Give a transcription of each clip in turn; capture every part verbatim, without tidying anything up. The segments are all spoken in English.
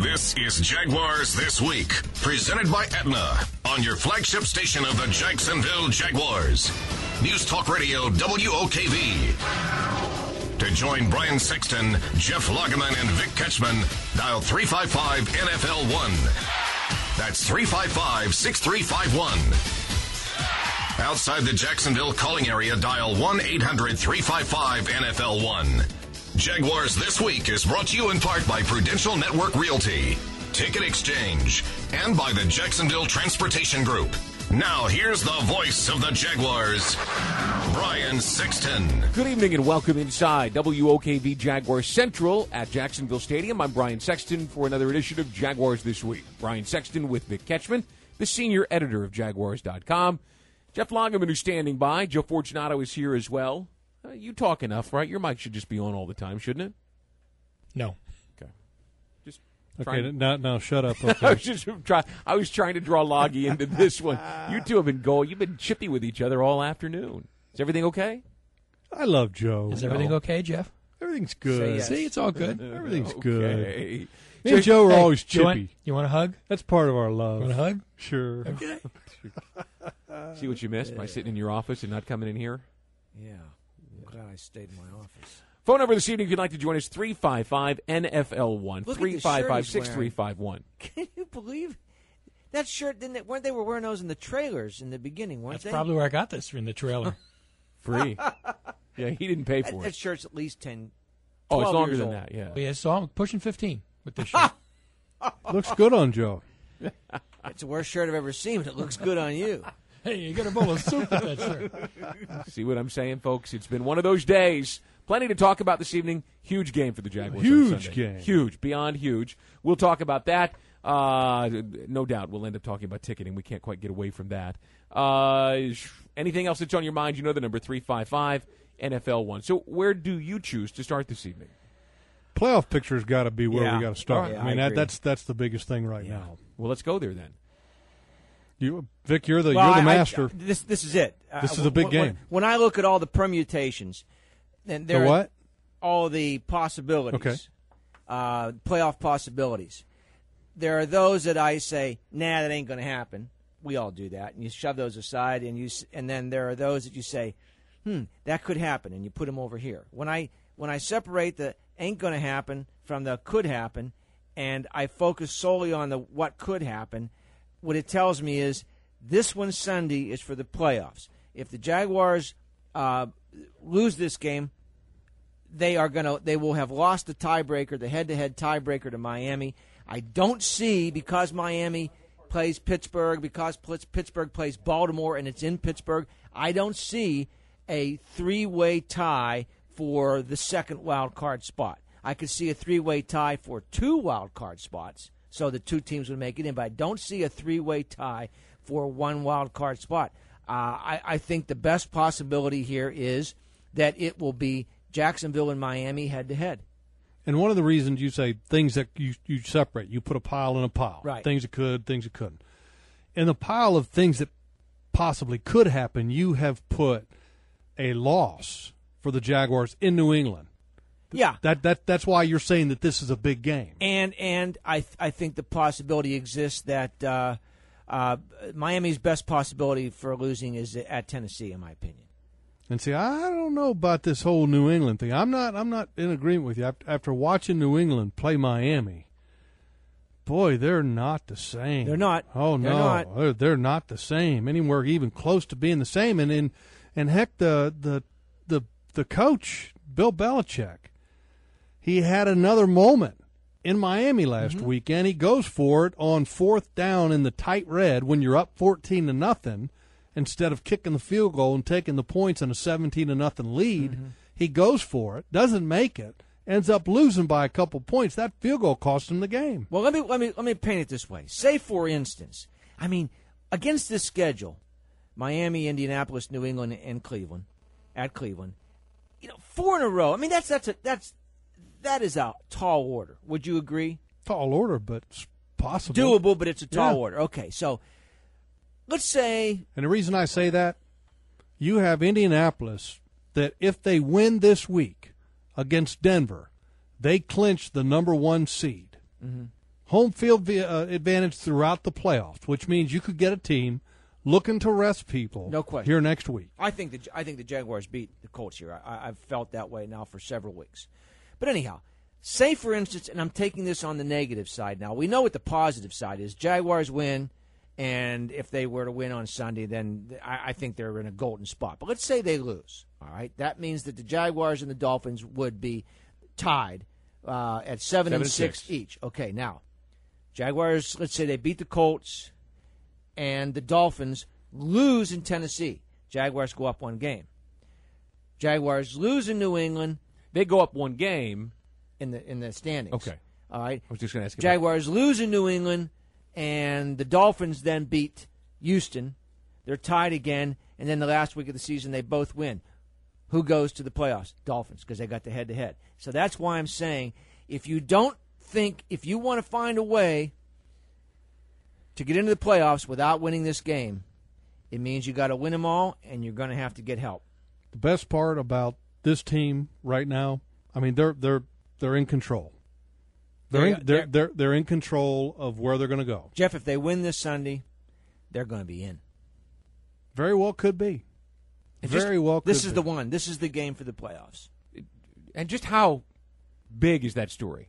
This is Jaguars This Week, presented by Aetna, on your flagship station of the Jacksonville Jaguars. News Talk Radio W O K V. To join Brian Sexton, Jeff Lageman, and Vic Ketchman, dial three five five N F L one. That's three five five, six three five one. Outside the Jacksonville calling area, dial one eight hundred, three five five, N F L one. Jaguars This Week is brought to you in part by Prudential Network Realty, Ticket Exchange, and by the Jacksonville Transportation Group. Now, here's the voice of the Jaguars, Brian Sexton. Good evening and welcome inside W O K V Jaguars Central at Jacksonville Stadium. I'm Brian Sexton for another edition of Jaguars This Week. Brian Sexton with Vic Ketchman, the senior editor of Jaguars dot com. Jeff Lageman, who's standing by. Joe Fortunato is here as well. Uh, you talk enough, right? Your mic should just be on all the time, shouldn't it? No. Okay. Just okay. To... Now, now, shut up. Okay. I was just trying. I was trying to draw Loggy into this one. You two have been going. You've been chippy with each other all afternoon. Is everything okay? I love Joe. Is everything no. okay, Jeff? Everything's good. Yes. See, it's all good. Everything's okay. good. Me and Joe are hey, always chippy. You want, you want a hug? That's part of our love. You want a hug? Sure. Okay. See what you missed by sitting in your office and not coming in here? Yeah. I'm glad I stayed in my office. Phone number this evening if you'd like to join us, three five five N F L one, Look at the three five five, shirt six he's three five one. Can you believe that shirt? Didn't it, weren't they were wearing those in the trailers in the beginning, weren't That's they? probably where I got this, in the trailer. Free. Yeah, he didn't pay that, for that it. shirt's at least ten, Oh, it's twelve longer years than old. that, yeah. Yeah, so I'm pushing fifteen with this shirt. Looks good on Joe. It's the worst shirt I've ever seen, but it looks good on you. Hey, you get a bowl of soup with that shirt. See what I'm saying, folks? It's been one of those days. Plenty to talk about this evening. Huge game for the Jaguars. Huge on Sunday. game. Huge, beyond huge. We'll talk about that. Uh, no doubt we'll end up talking about ticketing. We can't quite get away from that. Uh, anything else that's on your mind, you know the number, three five five N F L one. So where do you choose to start this evening? Playoff picture's got to be where Yeah. we got to start. Yeah, I mean, I that, agree. that's that's the biggest thing right Yeah. now. Well, let's go there then. You, Vic, you're the Well, you're the I- I- master. this this is it. This Uh, is a big when- when- game. When I look at all the permutations, and The there are what? all the possibilities, Okay. uh, playoff possibilities. There are those that I say, nah, that ain't going to happen. We all do that, and you shove those aside, and you, s- and then there are those that you say, hmm, that could happen, and you put them over here. When I when I separate the ain't going to happen from the could happen, and I focus solely on the what could happen, what it tells me is this one Sunday is for the playoffs. If the Jaguars uh, lose this game, they are gonna they will have lost the tiebreaker, the head-to-head tiebreaker to Miami. I don't see, because Miami plays Pittsburgh, because Pittsburgh plays Baltimore and it's in Pittsburgh, I don't see a three-way tie for the second wild card spot. I could see a three-way tie for two wild card spots, so the two teams would make it in, but I don't see a three-way tie for one wild card spot. Uh, I, I think the best possibility here is that it will be Jacksonville and Miami head-to-head. And one of the reasons you say things that you, you separate, you put a pile in a pile. Right. Things that could, things that couldn't. In the pile of things that possibly could happen, you have put a loss for the Jaguars in New England. Yeah. That that that's why you're saying that this is a big game. And and I th- I think the possibility exists that uh, uh, Miami's best possibility for losing is at Tennessee, in my opinion. And see, I don't know about this whole New England thing. I'm not I'm not in agreement with you. After, after watching New England play Miami, boy, they're not the same. They're not. Oh They're no, not. They're, they're not the same anywhere even close to being the same. And in and heck, the the the the coach Bill Belichick, he had another moment in Miami last Mm-hmm. weekend. He goes for it on fourth down in the tight red when you're up fourteen to nothing. Instead of kicking the field goal and taking the points in a seventeen to nothing lead, Mm-hmm. he goes for it, doesn't make it, ends up losing by a couple points. That field goal cost him the game. Well, let me let me let me paint it this way. Say, for instance, I mean, against this schedule, Miami, Indianapolis, New England, and Cleveland, at Cleveland, you know, four in a row. I mean, that's that's a, that's that is a tall order. Would you agree? Tall order, but it's possible. Doable, but it's a tall Yeah. order. Okay, so let's say And the reason I say that, you have Indianapolis that if they win this week against Denver, they clinch the number one seed. Mm-hmm. home field uh, advantage throughout the playoffs, which means you could get a team looking to rest people No question. here next week. I think the I think the Jaguars beat the Colts here. I, I've felt that way now for several weeks. But anyhow, say for instance, and I'm taking this on the negative side now. We know what the positive side is. Jaguars win, and if they were to win on Sunday, then I, I think they're in a golden spot. But let's say they lose. All right, that means that the Jaguars and the Dolphins would be tied uh, at seven, Seven and and six, six. each. Okay, now Jaguars. Let's say they beat the Colts, and the Dolphins lose in Tennessee. Jaguars go up one game. Jaguars lose in New England They go up one game. in the in the standings. Okay. All right. I was just going to ask you about Jaguars lose in New England, and the Dolphins then beat Houston. They're tied again, and then the last week of the season they both win. Who goes to the playoffs? Dolphins, because they got the head-to-head. So that's why I'm saying if you don't think, if you want to find a way to get into the playoffs without winning this game, it means you got to win them all, and you're going to have to get help. The best part about this team right now, I mean, they're they're they're in control. They're They're- in, they're, they're- they're they're in control of where they're going to go. Jeff, if they win this Sunday, they're going to be in. Very well could be. And just- Very well. This could is be. the one. This is the game for the playoffs. And just how big is that story?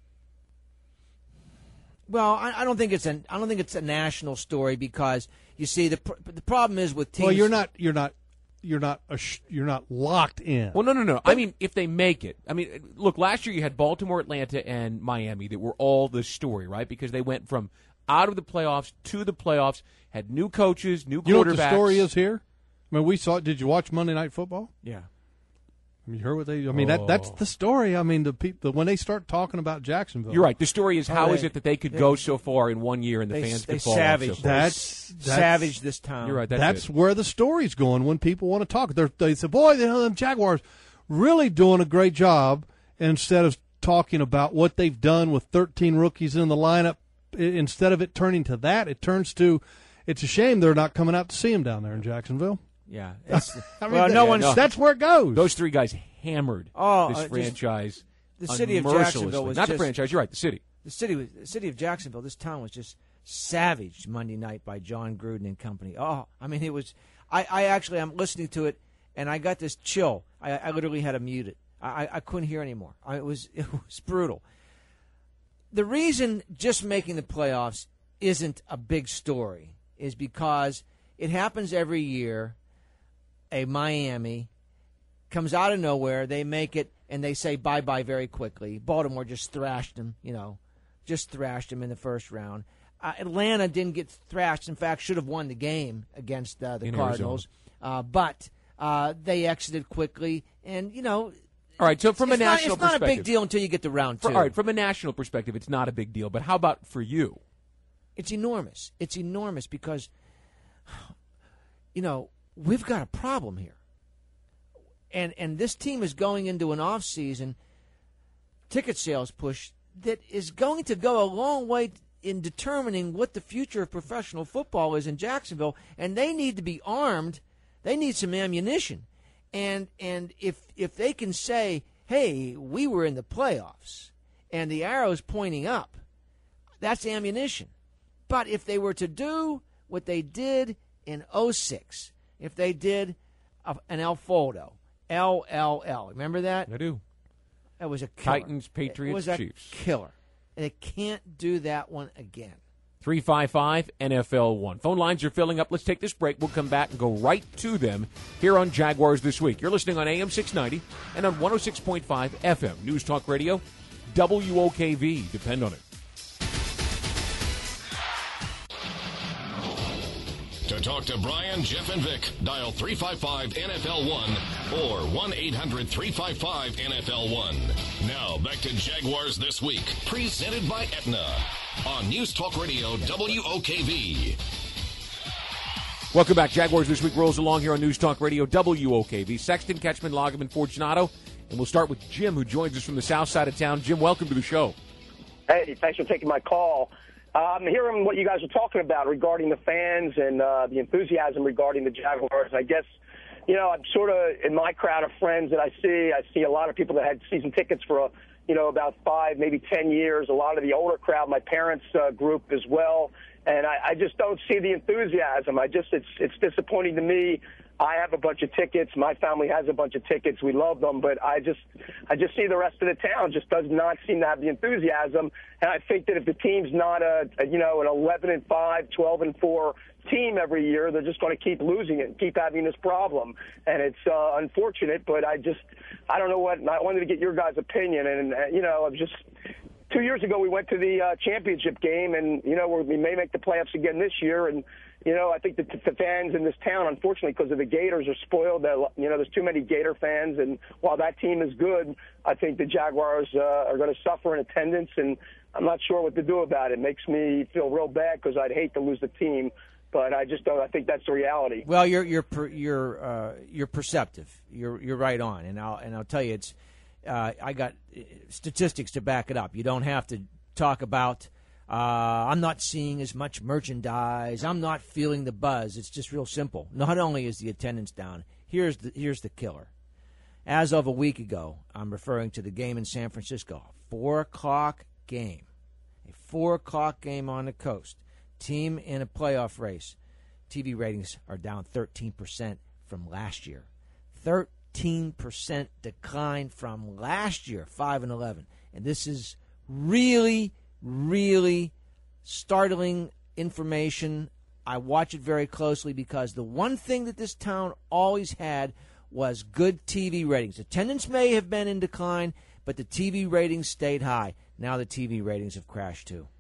Well, I, I don't think it's an I don't think it's a national story because you see the pr- the problem is with teams. Well, you're not you're not you're not a sh- you're not locked in. Well, no, no, no. I mean, if they make it. I mean, look, last year you had Baltimore, Atlanta, and Miami that were all the story, right? Because they went from out of the playoffs to the playoffs, had new coaches, new quarterbacks. You know what the story is here? I mean, we saw. Did you watch Monday Night Football? Yeah. I mean, you heard what they. I mean, that that's the story. I mean, the people when they start talking about Jacksonville, You're right. The story is how Oh, is they- it that they could they- go so far in one year and the They, fans they could fall off so savaged far? That's- that's- savage this town. You're right. That's, That's it. where the story's going when people want to talk. They're, they say, boy, the them Jaguars really doing a great job instead of talking about what they've done with thirteen rookies in the lineup. I- Instead of it turning to that, it turns to, it's a shame they're not coming out to see him down there in Jacksonville. Yeah. It's, I mean, well, no that- one's. that's where it goes. Those three guys hammered Oh, this uh, just- franchise. the city of unmercilessly. Jacksonville was not the just- franchise. You're right. The city. The city, was, the city of Jacksonville. This town was just savaged Monday night by John Gruden and company. Oh, I mean, it was. I, I actually, I'm listening to it, and I got this chill. I, I literally had to mute it. I, I- I couldn't hear anymore. I, it was, it was brutal. The reason just making the playoffs isn't a big story is because it happens every year. A Miami comes out of nowhere. They make it, and they say bye-bye very quickly. Baltimore just thrashed them, you know, just thrashed them in the first round. Uh, Atlanta didn't get thrashed. In fact, should have won the game against uh, the In Cardinals. Uh, but uh, they exited quickly, and, you know, All right. So from it's a not, national it's not a perspective, big deal until you get to round two. For, all right. From a national perspective, it's not a big deal. But how about for you? It's enormous. It's enormous because, you know, we've got a problem here. And and this team is going into an off-season ticket sales push that is going to go a long way in determining what the future of professional football is in Jacksonville. And they need to be armed. They need some ammunition. And and if if they can say, hey, we were in the playoffs and the arrow's pointing up, that's ammunition. But if they were to do what they did in oh six, if they did a, an El Foldo, L L L, remember that? I do. That was a killer. Titans, Patriots, it was a Chiefs. killer. And they can't do that one again. three five five N F L one. Phone lines are filling up. Let's take this break. We'll come back and go right to them here on Jaguars This Week. You're listening on A M six ninety and on one oh six point five F M. News Talk Radio, W O K V. Depend on it. To talk to Brian, Jeff, and Vic, dial three five five N F L one or one eight hundred three five five N F L one. Now, back to Jaguars This Week, presented by Aetna on News Talk Radio, W O K V. Welcome back. Jaguars This Week rolls along here on News Talk Radio, W O K V. Sexton, Ketchman, Lagerman, Fortunato. And we'll start with Jim, who joins us from the south side of town. Jim, welcome to the show. Hey, thanks for taking my call. I'm hearing what you guys are talking about regarding the fans and uh, the enthusiasm regarding the Jaguars. I guess you know, I'm sort of in my crowd of friends that I see. I see a lot of people that had season tickets for a, you know, about five, maybe ten years. A lot of the older crowd, my parents' uh, group as well. And I, I just don't see the enthusiasm. I just, it's, it's disappointing to me. I have a bunch of tickets. My family has a bunch of tickets. We love them, but I just, I just see the rest of the town just does not seem to have the enthusiasm. And I think that if the team's not a, a you know, an eleven and five, twelve and four team every year, they're just going to keep losing it and keep having this problem. And it's uh, unfortunate, but I just, I don't know what. I wanted to get your guys' opinion, and uh, you know, I'm just. Two years ago, we went to the uh, championship game, and, you know, we may make the playoffs again this year. And, you know, I think that the fans in this town, unfortunately, because of the Gators, are spoiled. That, you know, there's too many Gator fans. And while that team is good, I think the Jaguars uh, are going to suffer in attendance, and I'm not sure what to do about it. It makes me feel real bad because I'd hate to lose the team. But I just don't. I think that's the reality. Well, you're you're per, you're uh, you're perceptive. You're you're right on, and I'll and I'll tell you, it's uh, I got statistics to back it up. You don't have to talk about. Uh, I'm not seeing as much merchandise. I'm not feeling the buzz. It's just real simple. Not only is the attendance down, here's the here's the killer. As of a week ago, I'm referring to the game in San Francisco, four o'clock game, a four o'clock game on the coast. Team in a playoff race. T V ratings are down thirteen percent from last year. thirteen percent decline from last year, five and eleven. And this is really, really startling information. I watch it very closely because the one thing that this town always had was good T V ratings. Attendance may have been in decline, but the T V ratings stayed high. Now the T V ratings have crashed too.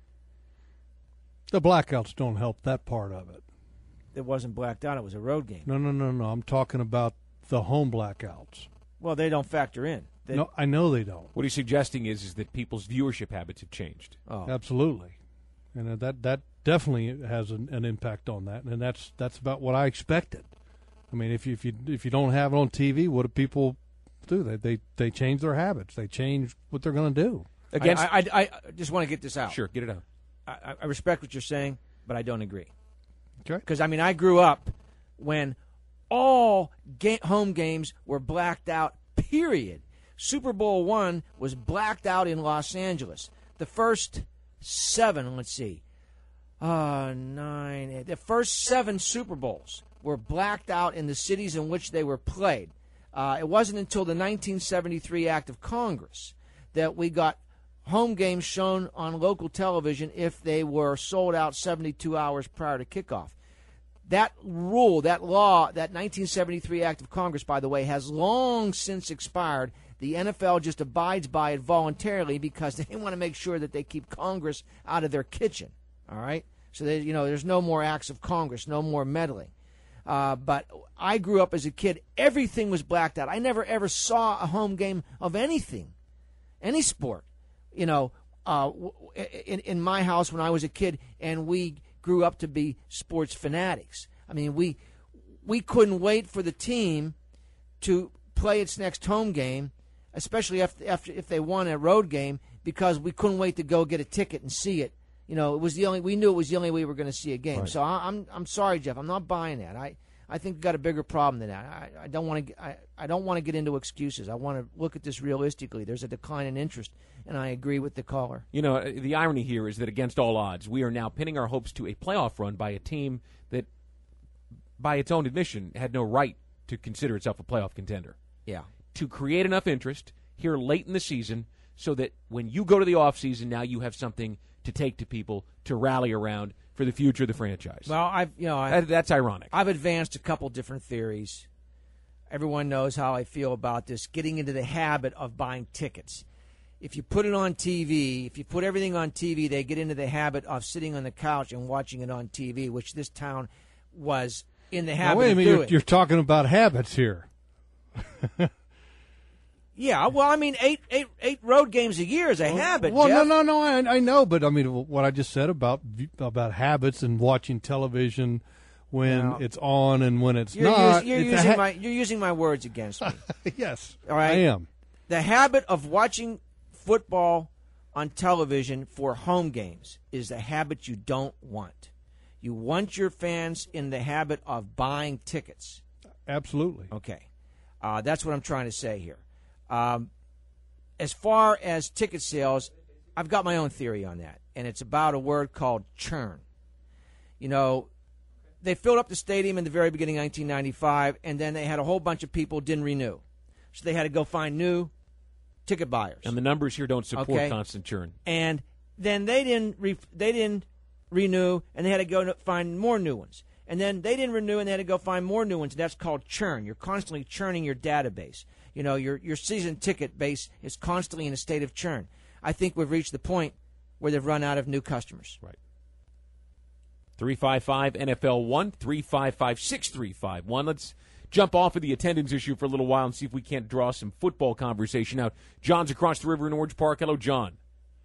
The blackouts don't help that part of it. It wasn't blacked out. It was a road game. No, no, no, no. I'm talking about the home blackouts. Well, they don't factor in. They, No, I know they don't. What he's suggesting is, is that people's viewership habits have changed. oh. Absolutely, and uh, that that definitely has an, an impact on that, and that's that's about what I expected. I mean, if you if you if you don't have it on T V, what do people do? They they they change their habits. They change what they're going to do. Against, I, I, I just want to get this out. sure, get it out. I, I respect what you're saying, but I don't agree. Okay. Because, I mean, I grew up when all ga- home games were blacked out, period. Super Bowl one was blacked out in Los Angeles. The first seven, let's see, uh, nine, eight, the first seven Super Bowls were blacked out in the cities in which they were played. Uh, it wasn't until the nineteen seventy-three Act of Congress that we got home games shown on local television if they were sold out seventy-two hours prior to kickoff. That rule, that law, that nineteen seventy-three Act of Congress, by the way, has long since expired. The N F L just abides by it voluntarily because they want to make sure that they keep Congress out of their kitchen. All right? So, they, you know, there's no more acts of Congress, no more meddling. Uh, but I grew up as a kid. Everything was blacked out. I never, ever saw a home game of anything, any sport. You know, uh, in, in my house when I was a kid, and we grew up to be sports fanatics. I mean, we we couldn't wait for the team to play its next home game, especially if, if, if they won a road game, because we couldn't wait to go get a ticket and see it. You know, it was the only we knew it was the only way we were going to see a game. Right. So I, I'm I'm sorry, Jeff. I'm not buying that. I. I think we've got a bigger problem than that. I, I don't want to. I, I don't want to get into excuses. I want to look at this realistically. There's a decline in interest, and I agree with the caller. You know, the irony here is that against all odds, we are now pinning our hopes to a playoff run by a team that, by its own admission, had no right to consider itself a playoff contender. Yeah. To create enough interest here late in the season so that when you go to the offseason, now you have something to take to people to rally around for the future of the franchise. Well, I've you know I've, that, that's ironic. I've advanced a couple different theories. Everyone knows how I feel about this. Getting into the habit of buying tickets. If you put it on T V, if you put everything on T V, they get into the habit of sitting on the couch and watching it on T V, which this town was in the habit now, wait a of minute, doing. you're, you're talking about habits here. Yeah, well, I mean, eight, eight, eight road games a year is a habit. Well, Jeff. no, no, no, I, I know, but I mean, what I just said about about habits and watching television when Now, it's on and when it's you're not. Us, you're it's using ha- my you're using my words against me. Yes, All right? I am. The habit of watching football on television for home games is the habit you don't want. You want your fans in the habit of buying tickets. Absolutely. Okay. Uh, that's what I'm trying to say here. Um, as far as ticket sales, I've got my own theory on that, and it's about a word called churn. You know, they filled up the stadium in the very beginning of nineteen ninety-five, and then they had a whole bunch of people didn't renew. So they had to go find new ticket buyers. And the numbers here don't support Okay. constant churn. And then they didn't re- they didn't renew, and they had to go to find more new ones. And then they didn't renew, and they had to go find more new ones. And that's called churn. You're constantly churning your database. You know, your your season ticket base is constantly in a state of churn. I think we've reached the point where they've run out of new customers. Right. three five five N F L one, three five five, six three five one. Let's jump off of the attendance issue for a little while and see if we can't draw some football conversation out. John's across the river in Orange Park. Hello, John.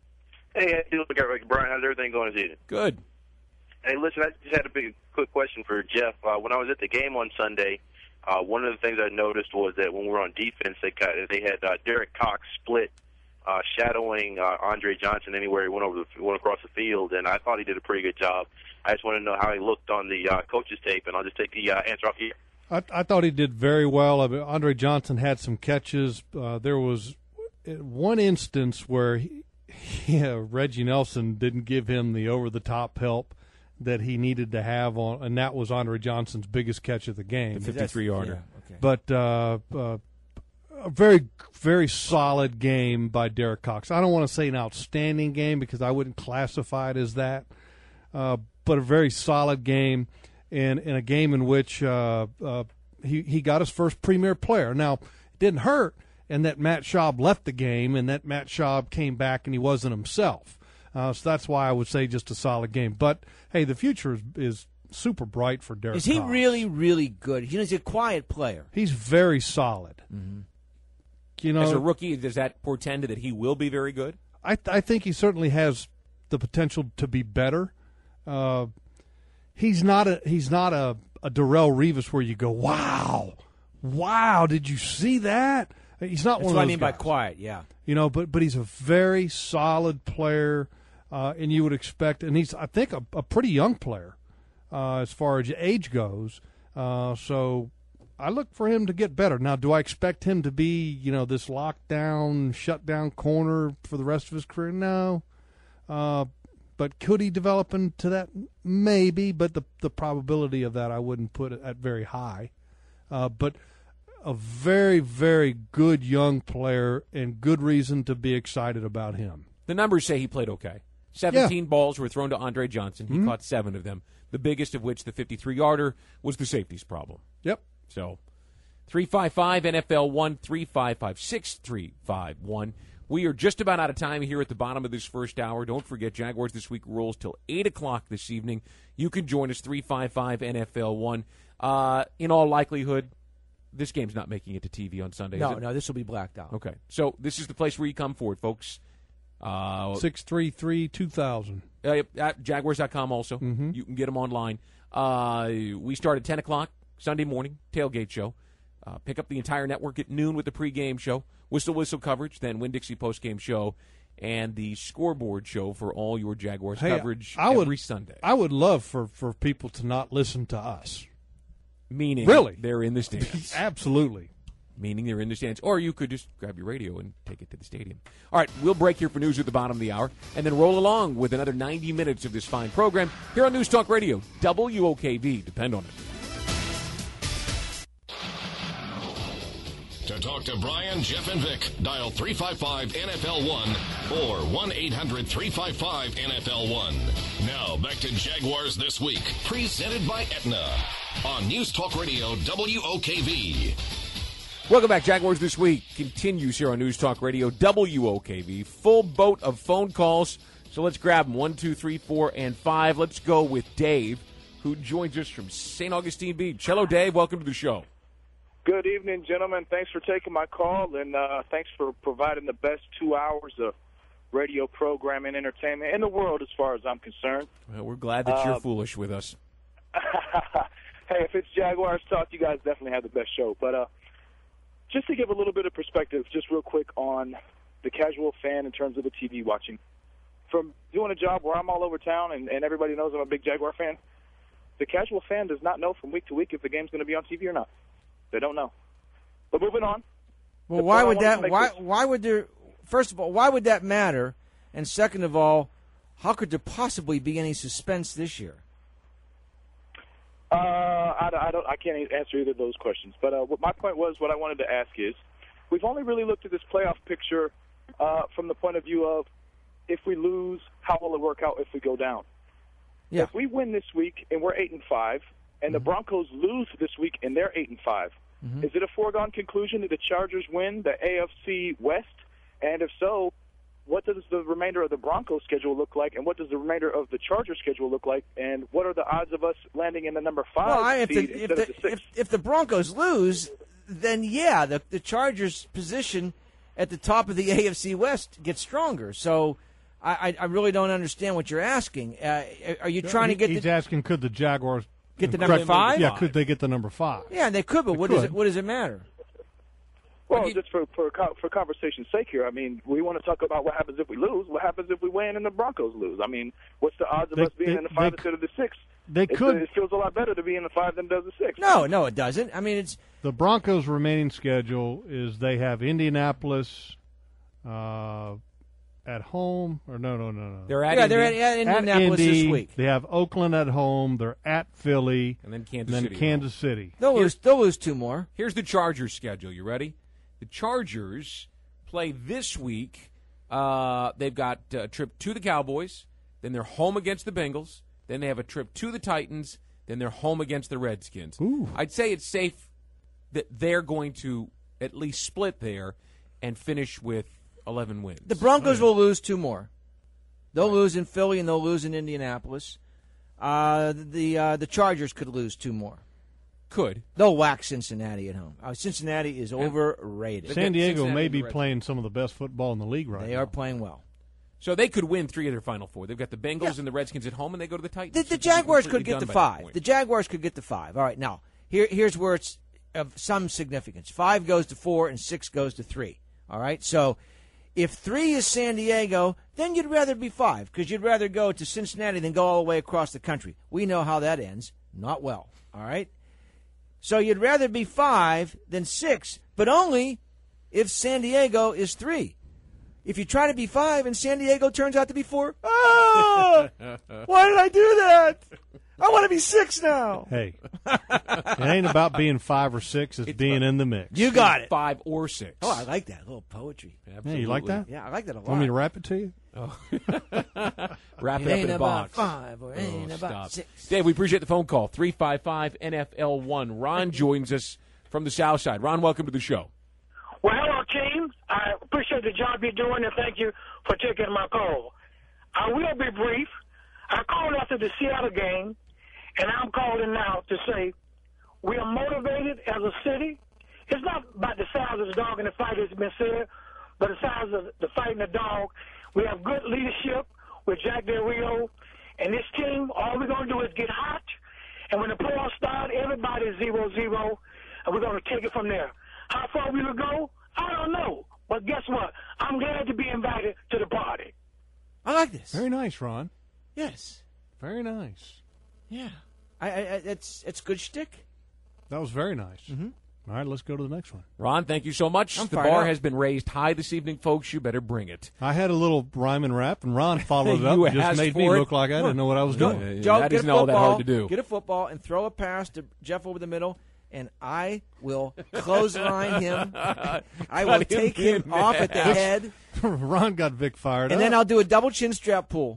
Hey, Brian, how's everything going this evening? Good. Hey, listen, I just had a big, quick question for Jeff. Uh, when I was at the game on Sunday, uh, one of the things I noticed was that when we were on defense, they got, they had uh, Derek Cox split, uh, shadowing uh, Andre Johnson anywhere he went over the, went across the field, and I thought he did a pretty good job. I just want to know how he looked on the uh, coach's tape, and I'll just take the uh, answer off here. I, I thought he did very well. I mean, Andre Johnson had some catches. Uh, there was one instance where he, yeah, Reggie Nelson didn't give him the over-the-top help that he needed to have on, and that was Andre Johnson's biggest catch of the game. The fifty-three-yarder. Yeah, okay. But uh, uh, a very, very solid game by Derek Cox. I don't want to say an outstanding game because I wouldn't classify it as that, uh, but a very solid game, and, and a game in which uh, uh, he, he got his first Premier player. Now, it didn't hurt, and that Matt Schaub left the game, and that Matt Schaub came back, and he wasn't himself. Uh, so that's why I would say just a solid game. But, hey, the future is, is super bright for Derek Is he Cox. really, really good? You know, he's a quiet player. He's very solid. Mm-hmm. You know, As a rookie, does that portend that he will be very good? I, I think he certainly has the potential to be better. Uh, he's not a he's not a, a Darrelle Revis where you go, wow, wow, did you see that? He's not That's one what of I those mean by guys. quiet, yeah. You know, but but he's a very solid player, uh, and you would expect, and he's I think a, a pretty young player uh, as far as age goes. Uh, so I look for him to get better. Now, do I expect him to be, you know, this lockdown, shutdown corner for the rest of his career? No. Uh, but could he develop into that? Maybe, but the the probability of that I wouldn't put it at very high. Uh, but a very, very good young player and good reason to be excited about him. The numbers say he played okay. seventeen balls were thrown to Andre Johnson. He Mm-hmm. caught seven of them, the biggest of which, the fifty-three-yarder, was the safety's problem. Yep. So, three five five N F L one, three five five, six three five one. We are just about out of time here at the bottom of this first hour. Don't forget, Jaguars This Week rolls till eight o'clock this evening. You can join us, three five five N F L one. Uh, in all likelihood, this game's not making it to T V on Sunday, No, is it? no, this will be blacked out. Okay. So, this is the place where you come for it, folks. Uh, six three three, two thousand. Uh, at Jaguars dot com also. Mm-hmm. You can get them online. Uh, we start at ten o'clock Sunday morning, tailgate show. Uh, pick up the entire network at noon with the pregame show, Whistle Whistle coverage, then Winn-Dixie postgame show, and the scoreboard show for all your Jaguars Hey, coverage I would, every Sunday. I would love for, for people to not listen to us. Meaning Really? they're in the stands. Absolutely. Meaning they're in the stands. Or you could just grab your radio and take it to the stadium. All right, we'll break here for news at the bottom of the hour and then roll along with another ninety minutes of this fine program here on News Talk Radio, W O K V. Depend on it. To talk to Brian, Jeff, and Vic, dial three five five N F L one or one eight hundred three five five N F L one. Now, back to Jaguars This Week, presented by Aetna on News Talk Radio, W O K V. Welcome back. Jaguars This Week continues here on News Talk Radio, W O K V. Full boat of phone calls. So let's grab them. One, two, three, four, and five. Let's go with Dave, who joins us from Saint Augustine Beach. Hello, Dave. Welcome to the show. Good evening, gentlemen. Thanks for taking my call, and uh, thanks for providing the best two hours of radio programming and entertainment in the world as far as I'm concerned. Well, we're glad that you're Uh, foolish with us. Hey, if it's Jaguars talk, you guys definitely have the best show. But uh, just to give a little bit of perspective, just real quick on the casual fan in terms of the T V watching. From doing a job where I'm all over town and, and everybody knows I'm a big Jaguar fan, the casual fan does not know from week to week if the game's going to be on T V or not. They don't know. But moving on. Well, The why point I would wanted to that? make Why was- why would there? First of all, why would that matter? And second of all, how could there possibly be any suspense this year? Uh, I, I don't. I can't answer either of those questions. But uh, what my point was, what I wanted to ask is, we've only really looked at this playoff picture uh, from the point of view of, if we lose, how will it work out if we go down? Yeah. If we win this week and we're eight and five, and Mm-hmm. the Broncos lose this week and they're eight and 5 Mm-hmm. is it a foregone conclusion that the Chargers win the A F C West? And if so, what does the remainder of the Broncos schedule look like, and what does the remainder of the Chargers schedule look like, and what are the odds of us landing in the number five Well, I, if, seed the, if, instead of the the, sixth? if, if the Broncos lose, then yeah, the, the Chargers' position at the top of the A F C West gets stronger. So I, I, I really don't understand what you're asking. Uh, are you trying to get He's the, asking, could the Jaguars get the correct- number five? Yeah, could they get the number five? Yeah, they could, but what does could. it what does it matter? Well, just for for co- for conversation's sake here, I mean, we want to talk about what happens if we lose. What happens if we win and the Broncos lose? I mean, what's the odds of They- us being they- in the five they instead of the six? They It's- could. It feels a lot better to be in the five than does the six. No, no, it doesn't. I mean, it's The Broncos' remaining schedule is they have Indianapolis uh, at home, or no, no, no, no. They're at yeah, they're at, Indy, at Indianapolis at Indy, this week. They have Oakland at home. They're at Philly, and then Kansas and then City. Kansas City. They'll lose. They'll lose two more. Here's the Chargers schedule. You ready? The Chargers play this week. Uh, they've got a trip to the Cowboys. Then they're home against the Bengals. Then they have a trip to the Titans. Then they're home against the Redskins. Ooh. I'd say it's safe that they're going to at least split there and finish with eleven wins. The Broncos will lose two more. They'll lose in Philly and they'll lose in Indianapolis. Uh, the uh, the Chargers could lose two more. Could. They'll whack Cincinnati at home. Uh, Cincinnati is overrated. San Diego Cincinnati may and the be Reds. playing some of the best football in the league right They now. are playing well. So they could win three of their final four. They've got the Bengals Yeah. and the Redskins at home, and they go to the Titans. The, which the is Jaguars could completely get done to by that five. point. The Jaguars could get to five. All right, now here here's where it's of some significance. Five goes to four, and six goes to three. All right, so if three is San Diego, then you'd rather be five because you'd rather go to Cincinnati than go all the way across the country. We know how that ends. Not well. All right, so you'd rather be five than six, but only if San Diego is three. If you try to be five and San Diego turns out to be four, ah, why did I do that? I want to be six now. Hey, it ain't about being five or six. It's, being in the mix. You got it. Five or six. Oh, I like that. A little poetry. Yeah, you like that? Yeah, I like that a lot. Want me to rap it to you? Wrap It it up ain't in a about box. five or ain't Oh, about stop. six. Dave, we appreciate the phone call. three five five N F L one. Ron joins us from the South Side. Ron, welcome to the show. Well, hello, team. I appreciate the job you're doing, and thank you for taking my call. I will be brief. I called after the Seattle game, and I'm calling now to say we are motivated as a city. It's not about the size of the dog in the fight, as has been said, but the size of the fight in the dog. We have good leadership with Jack Del Rio, and this team, all we're going to do is get hot, and when the playoffs start, everybody's zero zero, and we're going to take it from there. How far we will go, I don't know. But guess what? I'm glad to be invited to the party. I like this. Very nice, Ron. Yes. Very nice. Yeah. I, I, I it's it's good shtick. That was very nice. Mm-hmm. All right, let's go to the next one. Ron, thank you so much. I'm the fired bar up. has been raised high this evening, folks. You better bring it. I had a little rhyme and rap, and Ron followed it up You and just asked made me for it. look like I didn't know what I was No, doing. uh, Joe, that get isn't a all that football, hard to do. Get a football and throw a pass to Jeff over the middle, and I will clothesline him. I will Cut him take him in off at the half. head, Ron got Vic fired and up. then I'll do a double chin strap pull.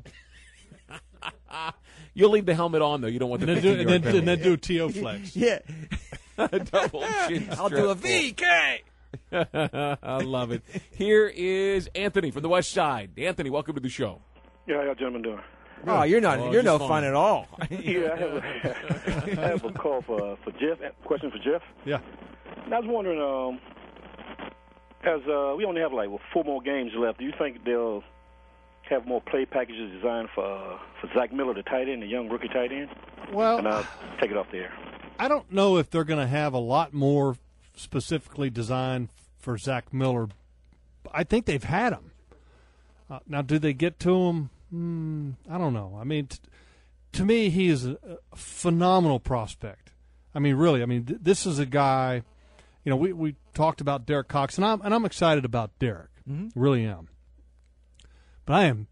You'll leave the helmet on, though. You don't want the and then do, and then, fifteen-yard and then do a T O flex. Yeah. penalty. Double chin I'll do strap a V K. I love it. Here is Anthony from the West Side. Anthony, welcome to the show. Yeah, how y'all gentlemen doing? Oh, you're not. Oh, you're just no fine. fun at all. Yeah, I have a, I have a call for for Jeff. Question for Jeff. Yeah. And I was wondering, um, as uh, we only have like well, four more games left, do you think they'll have more play packages designed for uh, for Zach Miller, the tight end, the young rookie tight end? Well, And I'll take it off there. I don't know if they're going to have a lot more specifically designed for Zach Miller. I think they've had him. Uh, now, do they get to him? Hmm, I don't know. I mean, t- to me, he is a, a phenomenal prospect. I mean, really. I mean, th- this is a guy you know, we, we talked about Derek Cox, and I'm and I'm excited about Derek, Mm-hmm. really am. But I am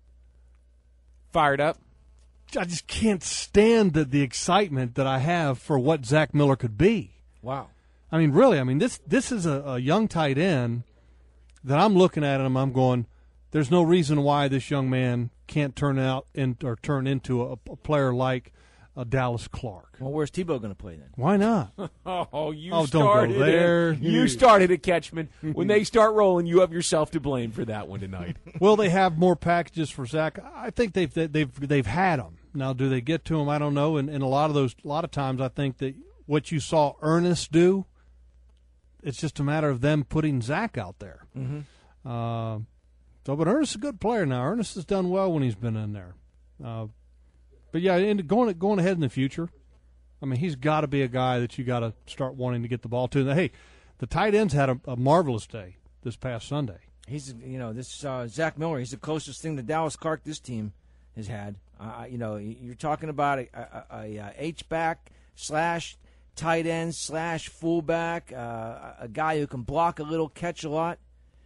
fired up. I just can't stand the the excitement that I have for what Zach Miller could be. Wow. I mean, really, I mean this this is a, a young tight end that I'm looking at him. I'm going, there's no reason why this young man can't turn out in, or turn into a, a player like uh, Dallas Clark. Well, where's Tebow going to play then? Why not? Oh, you Oh, don't go started there. it. You started it, Ketchman. When they start rolling, you have yourself to blame for that one tonight. Will they have more packages for Zach? I think they've they've they've had them. Now, do they get to him? I don't know. And, and a lot of those, a lot of times, I think that what you saw Ernest do, it's just a matter of them putting Zach out there. Mm-hmm. Uh, so, but Ernest is a good player now. Ernest has done well when he's been in there. Uh, but yeah, and going going ahead in the future, I mean, he's got to be a guy that you got to start wanting to get the ball to. And, hey, the tight ends had a, a marvelous day this past Sunday. He's, you know, this uh, Zach Miller. He's the closest thing to Dallas Clark this team has had. Uh, you know, you're talking about a, a, a, a H-back slash tight end slash fullback, uh, a guy who can block a little, catch a lot,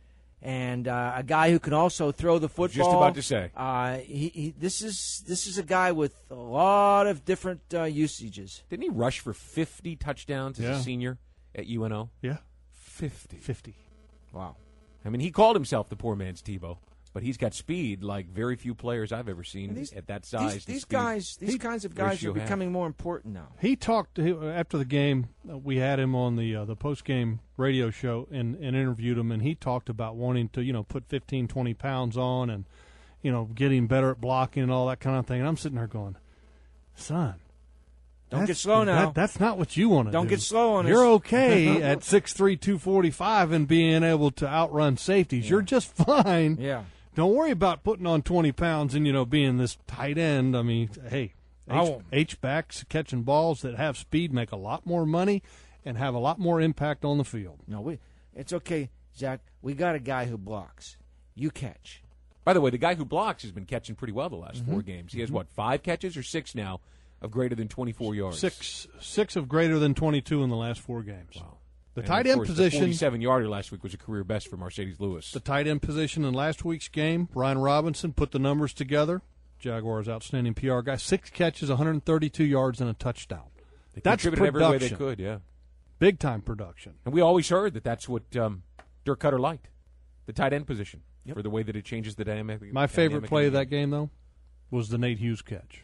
and uh, a guy who can also throw the football. Just about to say. Uh, he, he, this is this is a guy with a lot of different uh, usages. Didn't he rush for fifty touchdowns as Yeah. a senior at U N O? Yeah. fifty. fifty. Wow. I mean, he called himself the poor man's Tebow, but he's got speed like very few players I've ever seen These- at that size. These, the these speed guys, these he- kinds of guys ratio are have. becoming more important now. He talked he, after the game. Uh, we had him on the uh, the post game radio show and, and interviewed him, and he talked about wanting to you know put fifteen, twenty pounds on, and you know getting better at blocking and all that kind of thing. And I'm sitting there going, son, Don't that's- get slow now. That, that's not what you want to do. Don't get slow on us. You're okay at six three, two forty-five and being able to outrun safeties. Yeah. You're just fine. Yeah. Don't worry about putting on twenty pounds and, you know, being this tight end. I mean, hey, I H- won't. H-backs catching balls that have speed make a lot more money and have a lot more impact on the field. No, we. It's okay, Zach. We got a guy who blocks. You catch. By the way, the guy who blocks has been catching pretty well the last Mm-hmm. four games. He has, what, five catches or six now of greater than twenty-four yards? Six six of greater than twenty-two in the last four games. Wow. The And, tight of end course, position. The forty-seven-yarder last week was a career best for Mercedes Lewis. The tight end position in last week's game, Brian Robinson put the numbers together. Jaguars' outstanding P R guy. Six catches, one hundred thirty-two yards, and a touchdown. They That's contributed every way they production. could, yeah. Big-time production. And we always heard that that's what um, Dirk Cutter liked, the tight end position, Yep. for the way that it changes the dynamic. My favorite dynamic play in of the that game, though, was the Nate Hughes catch.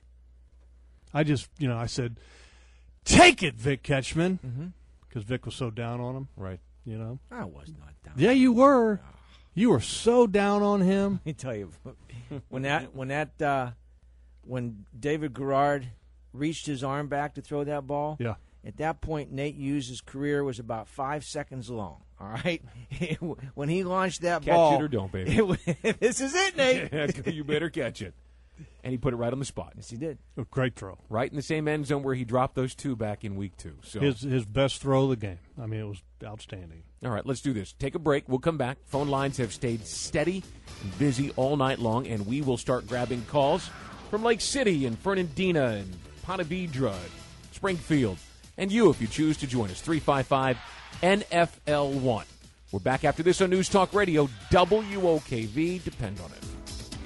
I just, you know, I said, take it, Vic Ketchman, because Vic was so down on him, Right. you know. I was not down. Yeah, you were. You were so down on him. Let me tell you, when that when that uh, when David Garrard reached his arm back to throw that ball, Yeah. at that point Nate Hughes' career was about five seconds long. All right, when he launched that Catch ball, it or don't, baby. it was- this is it, Nate. You better catch it. And he put it right on the spot. Yes, he did. A great throw. Right in the same end zone where he dropped those two back in week two. So, His his best throw of the game. I mean, it was outstanding. all right, let's do this. Take a break. We'll come back. Phone lines have stayed steady and busy all night long, and we will start grabbing calls from Lake City and Fernandina and Ponte Vedra, and Springfield, and you if you choose to join us. three five five N F L one. We're back after this on News Talk Radio, W O K V. Depend on it.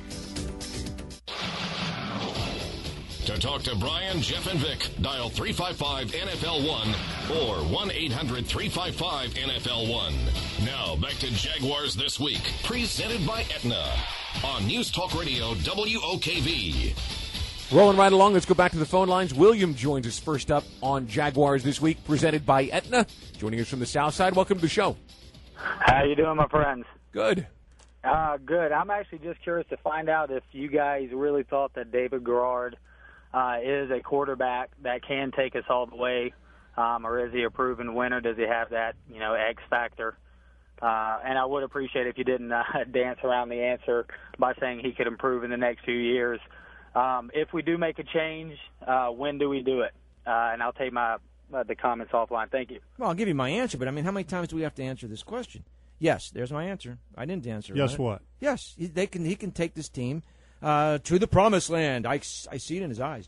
To talk to Brian, Jeff, and Vic, dial three five five N F L one or one eight hundred three five five N F L one. Now, back to Jaguars This Week, presented by Aetna on News Talk Radio W O K V. Rolling right along, let's go back to the phone lines. William joins us first up on Jaguars This Week, presented by Aetna. Joining us from the South Side. Welcome to the show. How you doing, my friends? Good. Uh, good. I'm actually just curious to find out if you guys really thought that David Garrard uh, is a quarterback that can take us all the way, um, or is he a proven winner? Does he have that, you know, X factor? Uh, and I would appreciate if you didn't uh, dance around the answer by saying he could improve in the next few years. Um, if we do make a change, uh, when do we do it? Uh, and I'll take my uh, the comments offline. Thank you. Well, I'll give you my answer, but I mean, how many times do we have to answer this question? Yes, there's my answer. I didn't answer. Yes, it. what? Yes, he, they can. He can take this team uh, to the promised land. I, I see it in his eyes, Jeff. I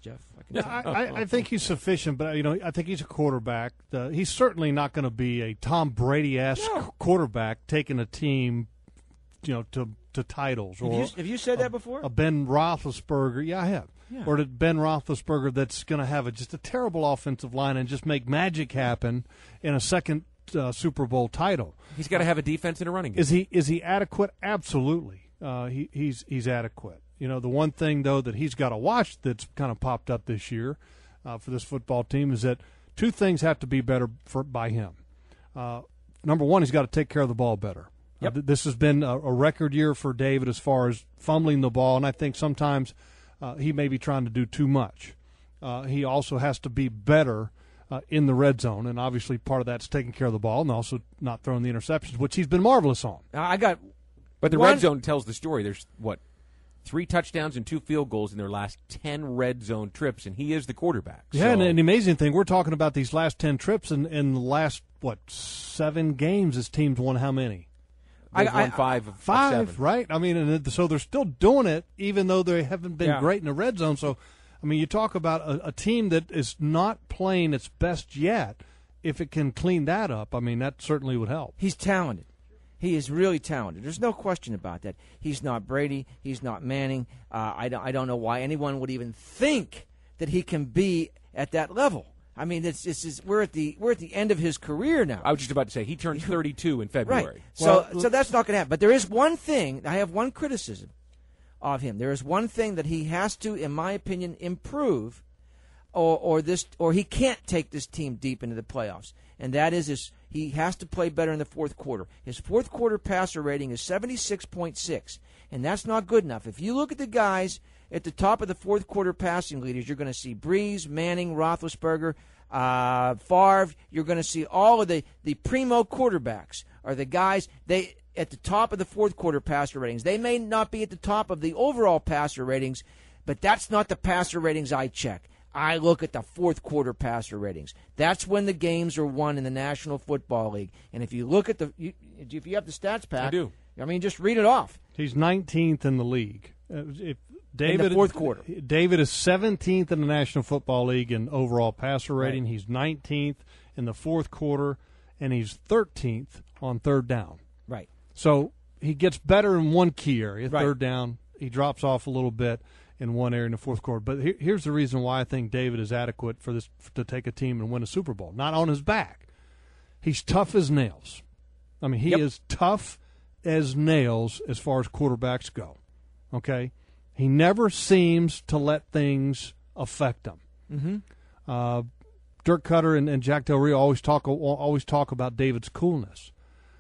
Yeah, I, I, I think he's sufficient, but you know, I think he's a quarterback. Uh, he's certainly not going to be a Tom Brady-esque No. quarterback taking a team, you know, to to titles. Have Or you, have you said a, that before? A Ben Roethlisberger, yeah, I have. Yeah. Or to Ben Roethlisberger that's going to have a, just a terrible offensive line and just make magic happen in a second uh, Super Bowl title. He's got to have a defense and a running game. Is he is he adequate? Absolutely. Uh, he, he's he's adequate. You know, the one thing, though, that he's got to watch that's kind of popped up this year uh, for this football team is that two things have to be better for, by him. Uh, number one, he's got to take care of the ball better. Yep. Uh, th- this has been a, a record year for David as far as fumbling the ball, and I think sometimes uh, he may be trying to do too much. Uh, he also has to be better uh, in the red zone, and obviously part of that's taking care of the ball and also not throwing the interceptions, which he's been marvelous on. I got But the one- red zone tells the story. There's, what, three touchdowns and two field goals in their last ten red zone trips, and he is the quarterback. Yeah, So- and, and the amazing thing, we're talking about these last ten trips, and in the last, what, seven games, his team's won how many? They've I- won I- five of Five, of seven. right? I mean, and it- so they're still doing it, even though they haven't been Yeah. great in the red zone. So, I mean, you talk about a, a team that is not playing its best yet. If it can clean that up, I mean, that certainly would help. He's talented. He is really talented. There's no question about that. He's not Brady. He's not Manning. Uh, I, don't, I don't know why anyone would even think that he can be at that level. I mean, it's, it's, it's we're at the we're at the end of his career now. I was just about to say, he turns thirty-two in February. Right. So so that's not going to happen. But there is one thing. I have one criticism of him. There is one thing that he has to, in my opinion, improve, or or this or he can't take this team deep into the playoffs. And that is his, he has to play better in the fourth quarter. His fourth quarter passer rating is seventy-six point six, and that's not good enough. If you look at the guys at the top of the fourth quarter passing leaders, you're going to see Breeze, Manning, Roethlisberger, uh, Favre. You're going to see all of the, the primo quarterbacks are the guys they at the top of the fourth quarter passer ratings. They may not be at the top of the overall passer ratings, but that's not the passer ratings I check. I look at the fourth quarter passer ratings. That's when the games are won in the National Football League. And if you look at the, you, if you have the stats pack, I do. I mean, just read it off. He's nineteenth in the league. Uh, if David, in the fourth quarter. David is seventeenth in the National Football League in overall passer rating. Right. He's nineteenth in the fourth quarter, and he's thirteenth on third down. Right. So he gets better in one key area, right. third down. He drops off a little bit in one area in the fourth quarter. But here, here's the reason why I think David is adequate for this to take a team and win a Super Bowl. Not on his back. He's tough as nails. I mean, he yep. is tough as nails as far as quarterbacks go. Okay? He never seems to let things affect him. Mm-hmm. Uh, Dirk Cutter and, and Jack Del Rio always talk always talk about David's coolness.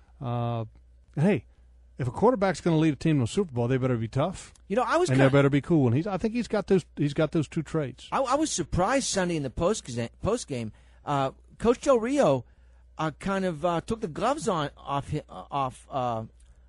Uh, hey, if a quarterback's going to lead a team to a Super Bowl, they better be tough. You know, I was and kinda, they better be cool. And he's I think he's got those he's got those two traits. I, I was surprised Sunday in the post post game. Uh, Coach Del Rio uh, kind of uh, took the gloves on off uh, off. Uh,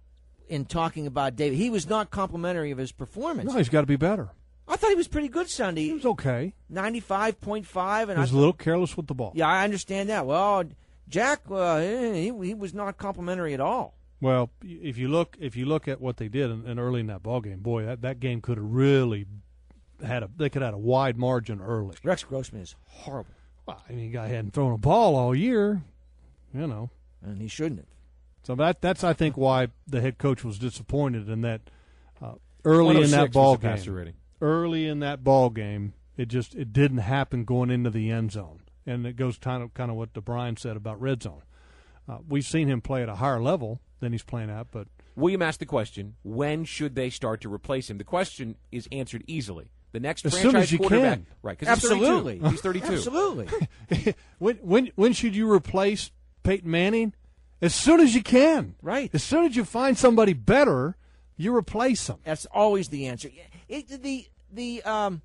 in talking about David. He was not complimentary of his performance. No, he's got to be better. I thought he was pretty good Sunday. He was okay. ninety-five point five. And he was I a little careless with the ball. Yeah, I understand that. Well, Jack, uh, he, he was not complimentary at all. Well, if you look if you look at what they did in, in early in that ball game, boy, that, that game could have really had a they could have had a wide margin early. Rex Grossman is horrible. Well, I mean, the guy hadn't thrown a ball all year, you know, and he shouldn't have. So that that's I think why the head coach was disappointed in that uh, early in that ball game. Early in that ball game, it just it didn't happen going into the end zone, and it goes kind of kind of what DeBryan said about red zone. Uh, we've seen him play at a higher level than he's playing at, but William asked the question: when should they start to replace him? The question is answered easily. The next as franchise soon as you quarterback, can. right? Absolutely, he's thirty-two. He's thirty-two. Absolutely. when when when should you replace Peyton Manning? As soon as you can. Right. As soon as you find somebody better, you replace them. That's always the answer. It, the the um,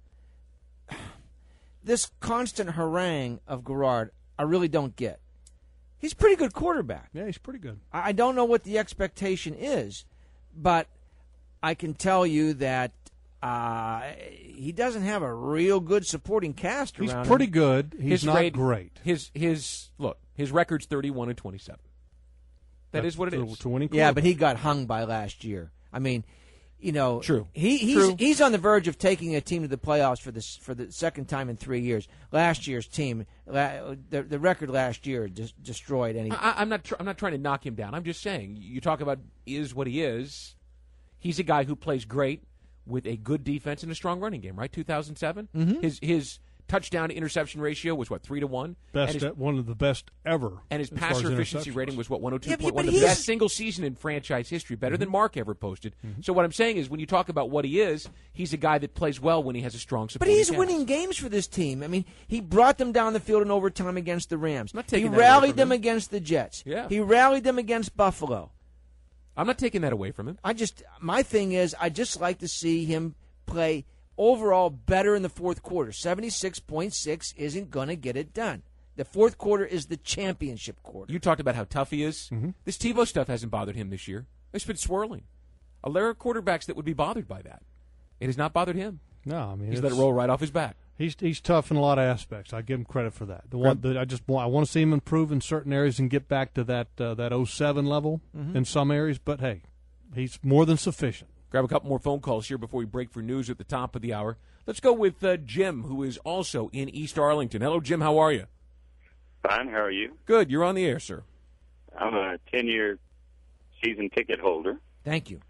this constant harangue of Garrard, I really don't get. He's a pretty good quarterback. Yeah, he's pretty good. I don't know what the expectation is, but I can tell you that uh, he doesn't have a real good supporting cast He's around him. pretty good. He's his not rate, great. His his look, his record's thirty-one and twenty-seven. That That's is what it to, is. To winning yeah, but he got hung by last year. I mean, You know, True. He he's True. he's on the verge of taking a team to the playoffs for this for the second time in three years. Last year's team, la, the the record last year just destroyed any. I, I'm not. Tr- I'm not trying to knock him down. I'm just saying. You talk about is what he is. He's a guy who plays great with a good defense and a strong running game. Right, two thousand seven. Mm-hmm. His his touchdown to interception ratio was what three to one. Best, and his, one of the best ever. And his as far passer as efficiency interceptions. rating was what one hundred two Yeah, point one, but the he's- best single season in franchise history, better Mm-hmm. than Mark ever posted. So what I'm saying is, when you talk about what he is, he's a guy that plays well when he has a strong But supporting he's cast. winning games for this team. I mean, he brought them down the field in overtime against the Rams. I'm not He taking that away rallied from them him. against the Jets. Yeah. He rallied them against Buffalo. I'm not taking that away from him. I just my thing is I just like to see him play overall better in the fourth quarter. seventy-six point six isn't going to get it done. The fourth quarter is the championship quarter. You talked about how tough he is. Mm-hmm. This TiVo stuff hasn't bothered him this year. It's been swirling. There are quarterbacks that would be bothered by that. It has not bothered him. No, I mean He's it's- let it roll right off his back. He's he's tough in a lot of aspects. I give him credit for that. The one that I just want, I want to see him improve in certain areas and get back to that uh, that oh seven level Mhm. in some areas. But hey, he's more than sufficient. Grab a couple more phone calls here before we break for news at the top of the hour. Let's go with uh, Jim, who is also in East Arlington. Hello, Jim. How are you? Fine. How are you? Good. You're on the air, sir. I'm a ten-year season ticket holder. Thank you.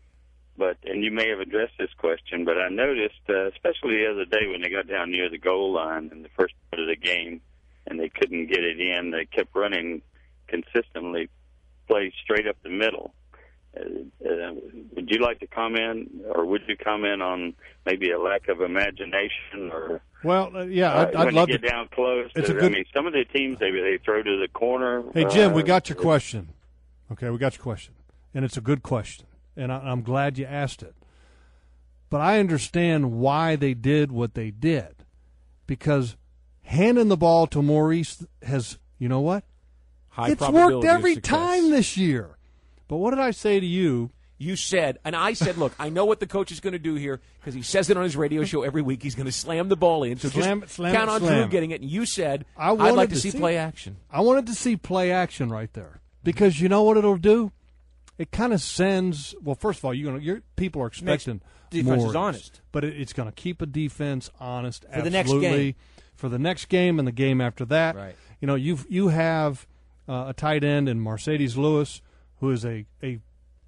But and you may have addressed this question, but I noticed, uh, especially the other day when they got down near the goal line in the first part of the game, and they couldn't get it in, they kept running consistently, plays straight up the middle. Uh, uh, would you like to comment, or would you comment on maybe a lack of imagination, or Well, uh, yeah, I'd, uh, I'd when love they get to. down close? It's a to, good- I mean, some of the teams they they throw to the corner. Hey Jim, we uh, got your question. Okay, we got your question, and it's a good question, and I, I'm glad you asked it. But I understand why they did what they did, because handing the ball to Maurice has, you know what? High it's probability worked of every success. time this year. But what did I say to you? You said, and I said, look, I know what the coach is going to do here because he says it on his radio show every week. He's going to slam the ball in. So Slam just it, slam count it, on slam Drew it. getting it. And you said, I I'd wanted like to, to see, see- play action. I wanted to see play action right there, because you know what it'll do? It kind of sends. Well, first of all, you're gonna. Your people are expecting defenses more, honest. but it, it's going to keep a defense honest For the next absolutely, game. for the next game and the game after that. Right. You know, you you have uh, a tight end in Mercedes Lewis, who is a a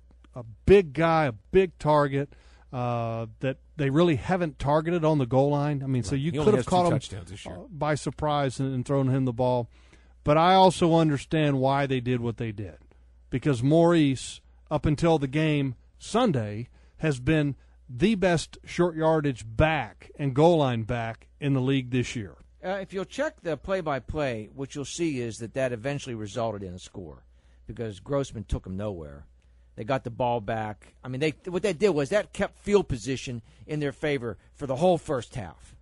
a big guy, a big target uh, that they really haven't targeted on the goal line. I mean, so Right. you He could only have has two caught him touchdowns this year. uh, by surprise and, and thrown him the ball. But I also understand why they did what they did, because Maurice, up until the game Sunday, has been the best short yardage back and goal line back in the league this year. Uh, if you'll check the play-by-play, what you'll see is that that eventually resulted in a score because Grossman took them nowhere. They got the ball back. I mean, they what they did was that kept field position in their favor for the whole first half.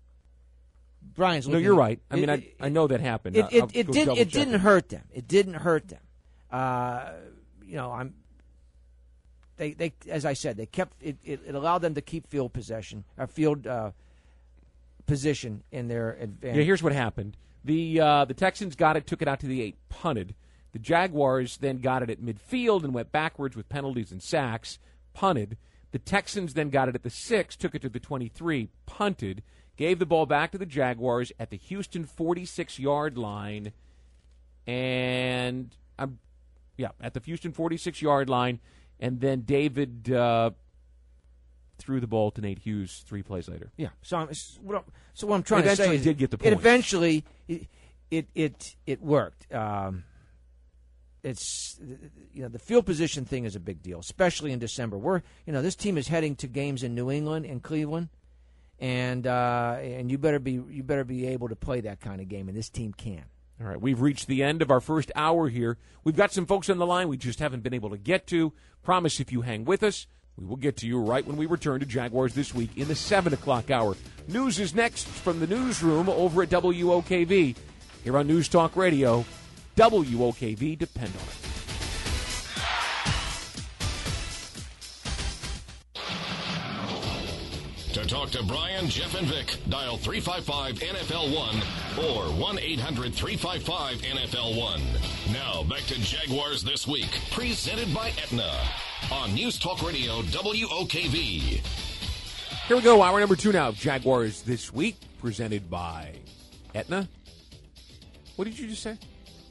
Brian's No, looking you're at- right. I mean, it- I, I know that happened. It, I'll it, it, go did, double it check didn't hurt them. It didn't hurt them. Uh, you know, I'm. They, they, as I said, they kept it. It, it allowed them to keep field possession, or field uh, position in their advantage. Yeah, here's what happened. The uh, the Texans got it, took it out to the eight, punted. The Jaguars then got it at midfield and went backwards with penalties and sacks, punted. The Texans then got it at the six, took it to the twenty-three, punted, gave the ball back to the Jaguars at the Houston forty-six-yard line, and um, yeah, at the Houston forty-six-yard line, and then David uh, threw the ball to Nate Hughes three plays later. Yeah. So, I'm, what I'm, so what I'm trying It to say eventually is did get the It point. eventually, it it it, it worked. Um, it's you know the field position thing is a big deal, especially in December. We're you know this team is heading to games in New England and Cleveland, and uh, and you better be you better be able to play that kind of game, and this team can. All right, we've reached the end of our first hour here. We've got some folks on the line we just haven't been able to get to. Promise if you hang with us, we will get to you right when we return to Jaguars This Week in the seven o'clock hour. News is next from the newsroom over at W O K V. Here on News Talk Radio, W O K V, depend on it. To talk to Brian, Jeff, and Vic, dial three five five N F L one or one eight hundred three five five N F L one. Now, back to Jaguars This Week, presented by Aetna. on News Talk Radio W O K V. Here we go. Hour number two now of Jaguars This Week, presented by Aetna. What did you just say?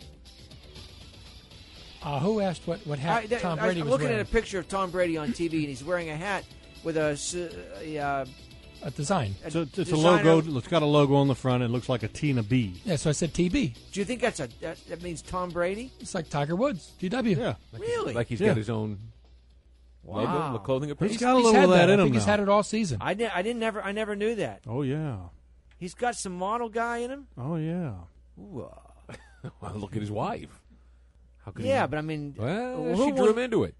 Uh, who asked what, what hat I, that, Tom I Brady was was looking wearing? at a picture of Tom Brady on T V, and he's wearing a hat with a, a, uh, a design. A So it's, it's a designer- logo. It's got a logo on the front. It looks like a T and a B. Yeah, so I said T B. Do you think that's a that, that means Tom Brady? It's like Tiger Woods, T W. Yeah. Like Really? He's, like he's Yeah. got his own logo, Wow. the clothing apparel. He's got a He's little had of that I in him think he's now. had it all season. I, di- I didn't never I never knew that. Oh yeah. He's got some model guy in him. Oh yeah. Ooh, uh, Well, look at his wife. How could yeah, he? but I mean, Well, who she drew would- him into it.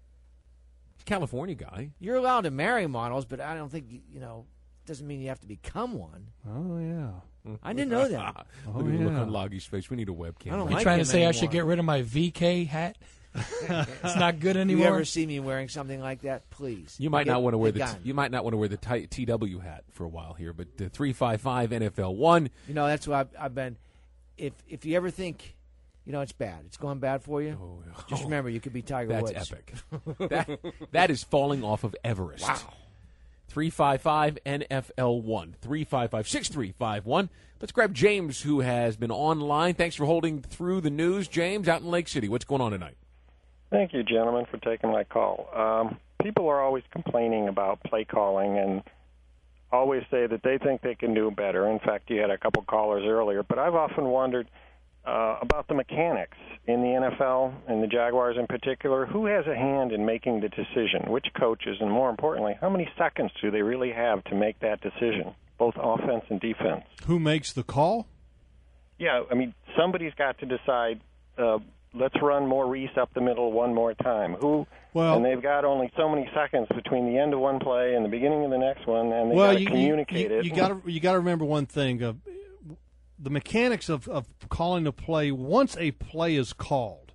California guy. You're allowed to marry models, but I don't think you know. Doesn't mean you have to become one. Oh yeah. I didn't know that. Oh, Look at the look yeah. on Loggy's face. We need a webcam. I don't you like trying to him say I anymore. should get rid of my V K hat? It's not good If anymore. you ever see me wearing something like that, please. You might get not want to wear the the gun. t- you might not want to wear the t- T W hat for a while here, but the three five five N F L one. You know, that's why I've, I've been. If if you ever think, you know, it's bad, it's going bad for you. Oh, Just remember, you could be Tiger That's Woods. epic. that that is falling off of Everest. Wow. three five five N F L one. three five five, six three five one. Let's grab James, who has been online. Thanks for holding through the news. James, out in Lake City. What's going on tonight? Thank you, gentlemen, for taking my call. Um, people are always complaining about play calling and always say that they think they can do better. In fact, you had a couple callers earlier, but I've often wondered uh, about the mechanics in the N F L, and the Jaguars in particular. Who has a hand in making the decision? Which coaches, and more importantly, how many seconds do they really have to make that decision, both offense and defense? Who makes the call? Yeah, I mean, somebody's got to decide, uh, let's run more Reese up the middle one more time. Who? Well, and they've got only so many seconds between the end of one play and the beginning of the next one, and they've well, got to you, communicate you, it. You got to you got to remember one thing: uh, the mechanics of, of calling a play. Once a play is called,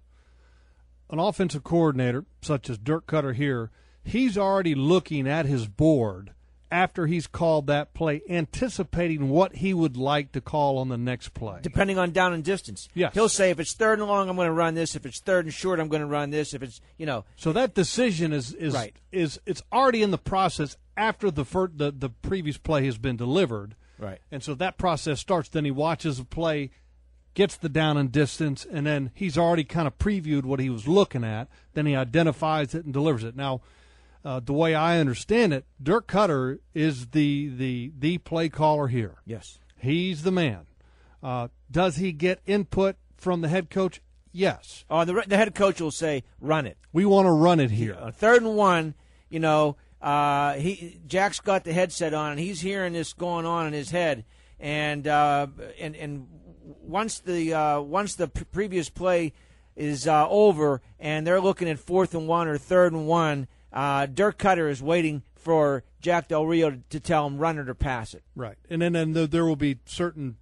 an offensive coordinator such as Dirk Cutter here, he's already looking at his board after he's called that play, anticipating what he would like to call on the next play. Depending on down and distance. Yes. He'll say, if it's third and long, I'm going to run this. If it's third and short, I'm going to run this. If it's, you know. So that decision is is Right. is it's already in the process after the fir- the the previous play has been delivered. Right. And so that process starts. Then he watches the play, gets the down and distance, and then he's already kind of previewed what he was looking at. Then he identifies it and delivers it. Now, uh, the way I understand it, Dirk Cutter is the the the play caller here. Yes. He's the man. Uh, does he get input from the head coach? Yes. Oh, the, the head coach will say, run it. We want to run it here. Uh, third and one, you know, uh, he Jack's got the headset on, and he's hearing this going on in his head. And uh, and and once the uh, once the p- previous play is uh, over, and they're looking at fourth and one or third and one, uh, Dirk Cutter is waiting for Jack Del Rio to, to tell him run it or pass it. Right, and then and there will be certain,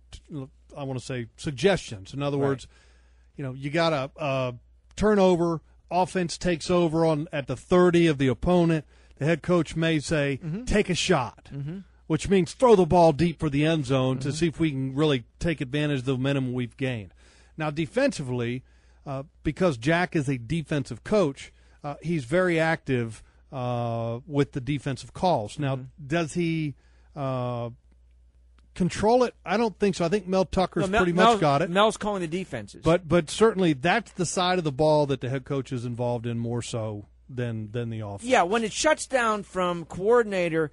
I want to say, suggestions. In other Right. words, you know, you got a, a turnover, offense takes over on at the thirty of the opponent. The head coach may say, Mm-hmm. take a shot, Mm-hmm. which means throw the ball deep for the end zone Mm-hmm. to see if we can really take advantage of the momentum we've gained. Now, defensively, uh, because Jack is a defensive coach, uh, he's very active uh, with the defensive calls. Now, Mm-hmm. does he uh, control it? I don't think so. I think Mel Tucker's No, Mel- pretty Mel- much got it. Mel's calling the defenses. But but certainly that's the side of the ball that the head coach is involved in more so than than the offense. Yeah, when it shuts down from coordinator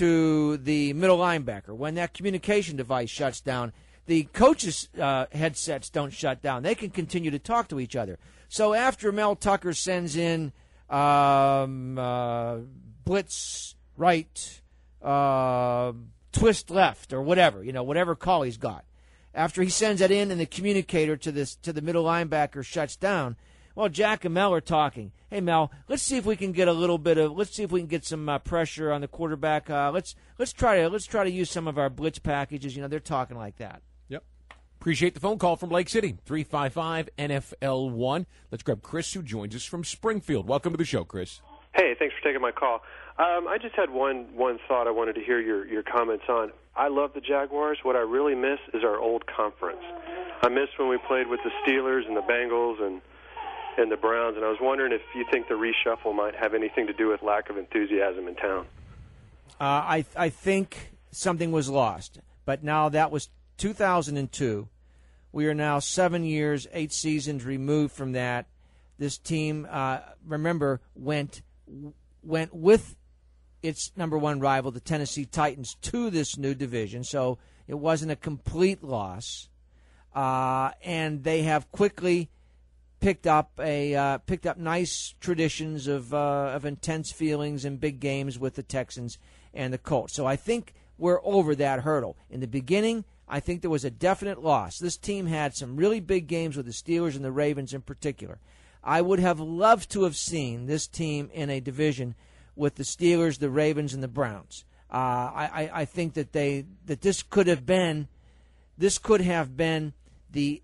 to the middle linebacker, when that communication device shuts down, the coaches' uh, headsets don't shut down. They can continue to talk to each other. So after Mel Tucker sends in um, uh, blitz right, uh, twist left, or whatever, you know, whatever call he's got, after he sends that in and the communicator to this to the middle linebacker shuts down, well, Jack and Mel are talking. Hey, Mel, let's see if we can get a little bit of. Let's see if we can get some uh, pressure on the quarterback. Uh, let's let's try to let's try to use some of our blitz packages. You know, they're talking like that. Yep. Appreciate the phone call from Lake City, three five five N F L one. Let's grab Chris, who joins us from Springfield. Welcome to the show, Chris. Hey, thanks for taking my call. Um, I just had one one thought I wanted to hear your, your comments on. I love the Jaguars. What I really miss is our old conference. I miss when we played with the Steelers and the Bengals and and the Browns. And I was wondering if you think the reshuffle might have anything to do with lack of enthusiasm in town. Uh, I I think something was lost, but now that was two thousand two. We are now seven years, eight seasons removed from that. This team, uh, remember, went went with its number one rival, the Tennessee Titans, to this new division, so it wasn't a complete loss. Uh, and they have quickly picked up a uh, picked up nice traditions of uh, of intense feelings and big games with the Texans and the Colts. So I think we're over that hurdle. In the beginning, I think there was a definite loss. This team had some really big games with the Steelers and the Ravens in particular. I would have loved to have seen this team in a division with the Steelers, the Ravens, and the Browns. Uh, I, I, I think that they that this could have been this could have been the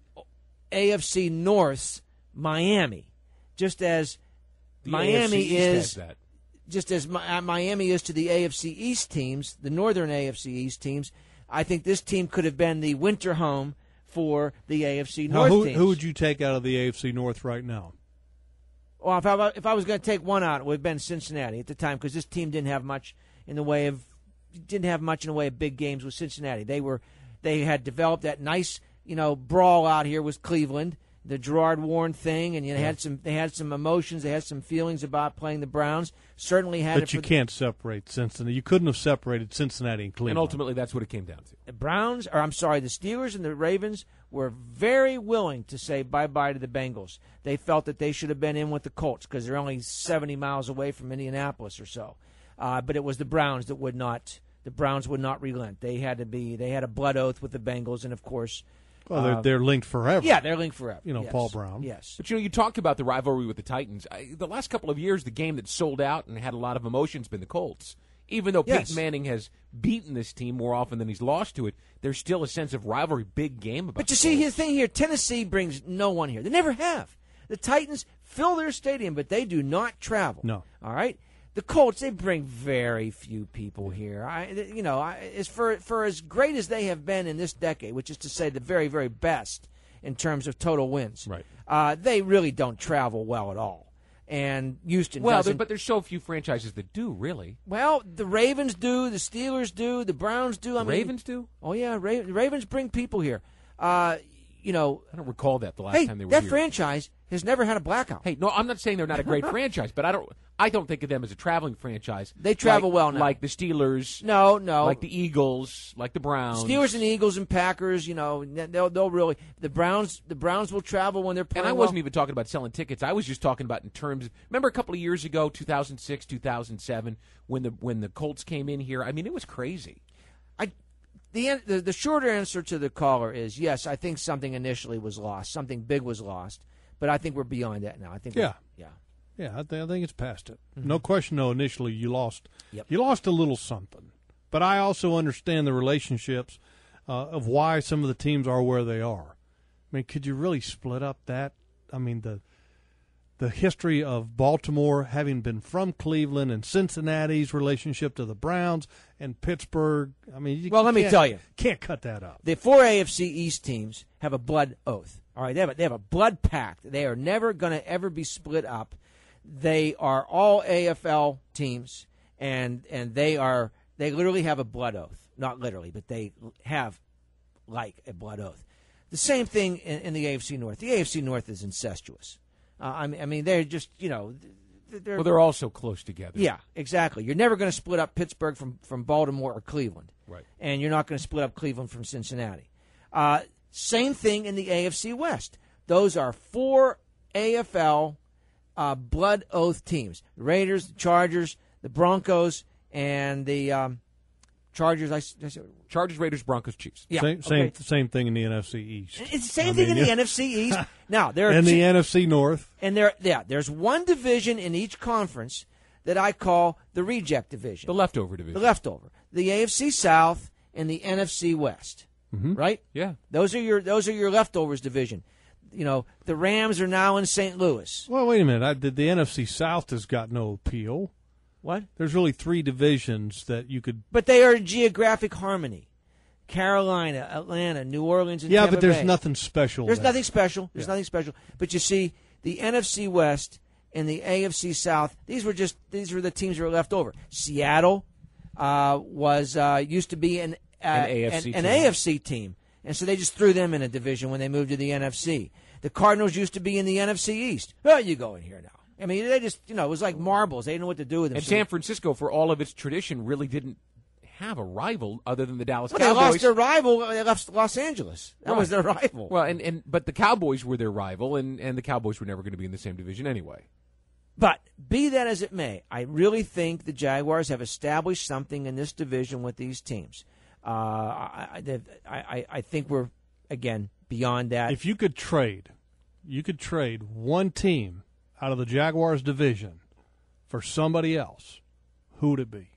A F C North's Miami, just as The Miami A F C East is has that. just as Mi- uh, Miami is to the A F C East teams, the Northern A F C East teams. I think this team could have been the winter home for the A F C Now, North who, teams. who would you take out of the A F C North right now? Well, if I, if I was going to take one out, it would have been Cincinnati at the time, because this team didn't have much in the way of didn't have much in the way of big games with Cincinnati. They were they had developed that nice you know brawl out here with Cleveland, the Gerard Warren thing, and you know, Yeah. had some they had some emotions, they had some feelings about playing the Browns. Certainly had. But it you for the- can't separate Cincinnati. You couldn't have separated Cincinnati and Cleveland. And ultimately, that's what it came down to. The Browns, or I'm sorry, the Steelers and the Ravens were very willing to say bye-bye to the Bengals. They felt that they should have been in with the Colts because they're only seventy miles away from Indianapolis or so. Uh, but it was the Browns that would not. The Browns would not relent. They had to be. They had a blood oath with the Bengals, and of course, Well, they're, uh, they're linked forever. Yeah, they're linked forever. You know, Yes. Paul Brown. Yes. But, you know, you talked about the rivalry with the Titans. I, the last couple of years, the game that sold out and had a lot of emotion has been the Colts. Even though Yes. Peyton Manning has beaten this team more often than he's lost to it, there's still a sense of rivalry, big game about But you the see, Colts. the thing here, Tennessee brings no one here. They never have. The Titans fill their stadium, but they do not travel. No. All right. The Colts, they bring very few people here. I, you know, I, as for for as great as they have been in this decade, which is to say the very, very best in terms of total wins, Right. uh, they really don't travel well at all. And Houston Well, doesn't. there, but there's so few franchises that do, really. Well, the Ravens do, the Steelers do, the Browns do. I The mean, Ravens do? Oh yeah, Ra- the Ravens bring people here. Uh, you know, I don't recall that the last hey, time they were that here. franchise has never had a blackout. Hey, no, I'm not saying they're not a great franchise, but I don't. I don't think of them as a traveling franchise. They travel like, well now. like the Steelers. No, no, like the Eagles, like the Browns. Steelers and Eagles and Packers. You know, they'll they'll really the Browns. The Browns will travel when they're playing. And I well. wasn't even talking about selling tickets. I was just talking about in terms of, remember a couple of years ago, two thousand six, two thousand seven, when the when the Colts came in here. I mean, it was crazy. I the, an- the the shorter answer to the caller is yes. I think something initially was lost. Something big was lost, but I think we're beyond that now. I think. Yeah. we're- Yeah. Yeah, I, th- I think it's past it. Mm-hmm. No question. No, initially you lost. Yep. You lost a little something, but I also understand the relationships uh, of why some of the teams are where they are. I mean, could you really split up that? I mean, the the history of Baltimore having been from Cleveland and Cincinnati's relationship to the Browns and Pittsburgh. I mean, you Well, let me can't- tell you. can't cut that up. The four A F C East teams have a blood oath. All right, they have a, they have a blood pact. They are never going to ever be split up. They are all A F L teams, and and they are they literally have a blood oath. Not literally, but they have like a blood oath. The same thing in, in the A F C North. The A F C North is incestuous. Uh, I mean, I mean, they're just you know, they're, Well, they're all so close together. yeah, exactly. You're never going to split up Pittsburgh from, from Baltimore or Cleveland. Right. And you're not going to split up Cleveland from Cincinnati. Uh, same thing in the A F C West. Those are four A F L uh, blood oath teams. The Raiders, the Chargers, the Broncos, and the um, Chargers. I, I said, Chargers, Raiders, Broncos, Chiefs. Yeah, Same, same, okay. same thing in the N F C East. It's the same I thing mean, in the yeah. N F C East. Now, there are and two- the N F C North. And there, yeah, there's one division in each conference that I call the reject division. The leftover division. The leftover. The A F C South and the N F C West. Mm-hmm. Right? Yeah. Those are your those are your leftovers division. You know, the Rams are now in Saint Louis. Well, wait a minute. I, the, the N F C South has got no appeal. What? There's really three divisions that you could. But they are in geographic harmony. Carolina, Atlanta, New Orleans, and Yeah, Tampa but there's Bay. nothing special. There's there. nothing special. There's Yeah. nothing special. But you see, the N F C West and the A F C South, these were just these were the teams that were left over. Seattle uh, was uh, used to be an, uh, An A F C an, an team. A F C team, and so they just threw them in a division when they moved to the N F C. The Cardinals used to be in the N F C East. Oh, you go in here now. I mean, they just, you know, it was like marbles. They didn't know what to do with them. And So San Francisco, for all of its tradition, really didn't have a rival other than the Dallas well, they Cowboys. lost their rival. They left Los Angeles. That Right. was their rival. Well, and, and but the Cowboys were their rival, and, and the Cowboys were never going to be in the same division anyway. But be that as it may, I really think the Jaguars have established something in this division with these teams. Uh, I, I, I, I think we're, again, beyond that. If you could trade, you could trade one team out of the Jaguars division for somebody else, who would it be?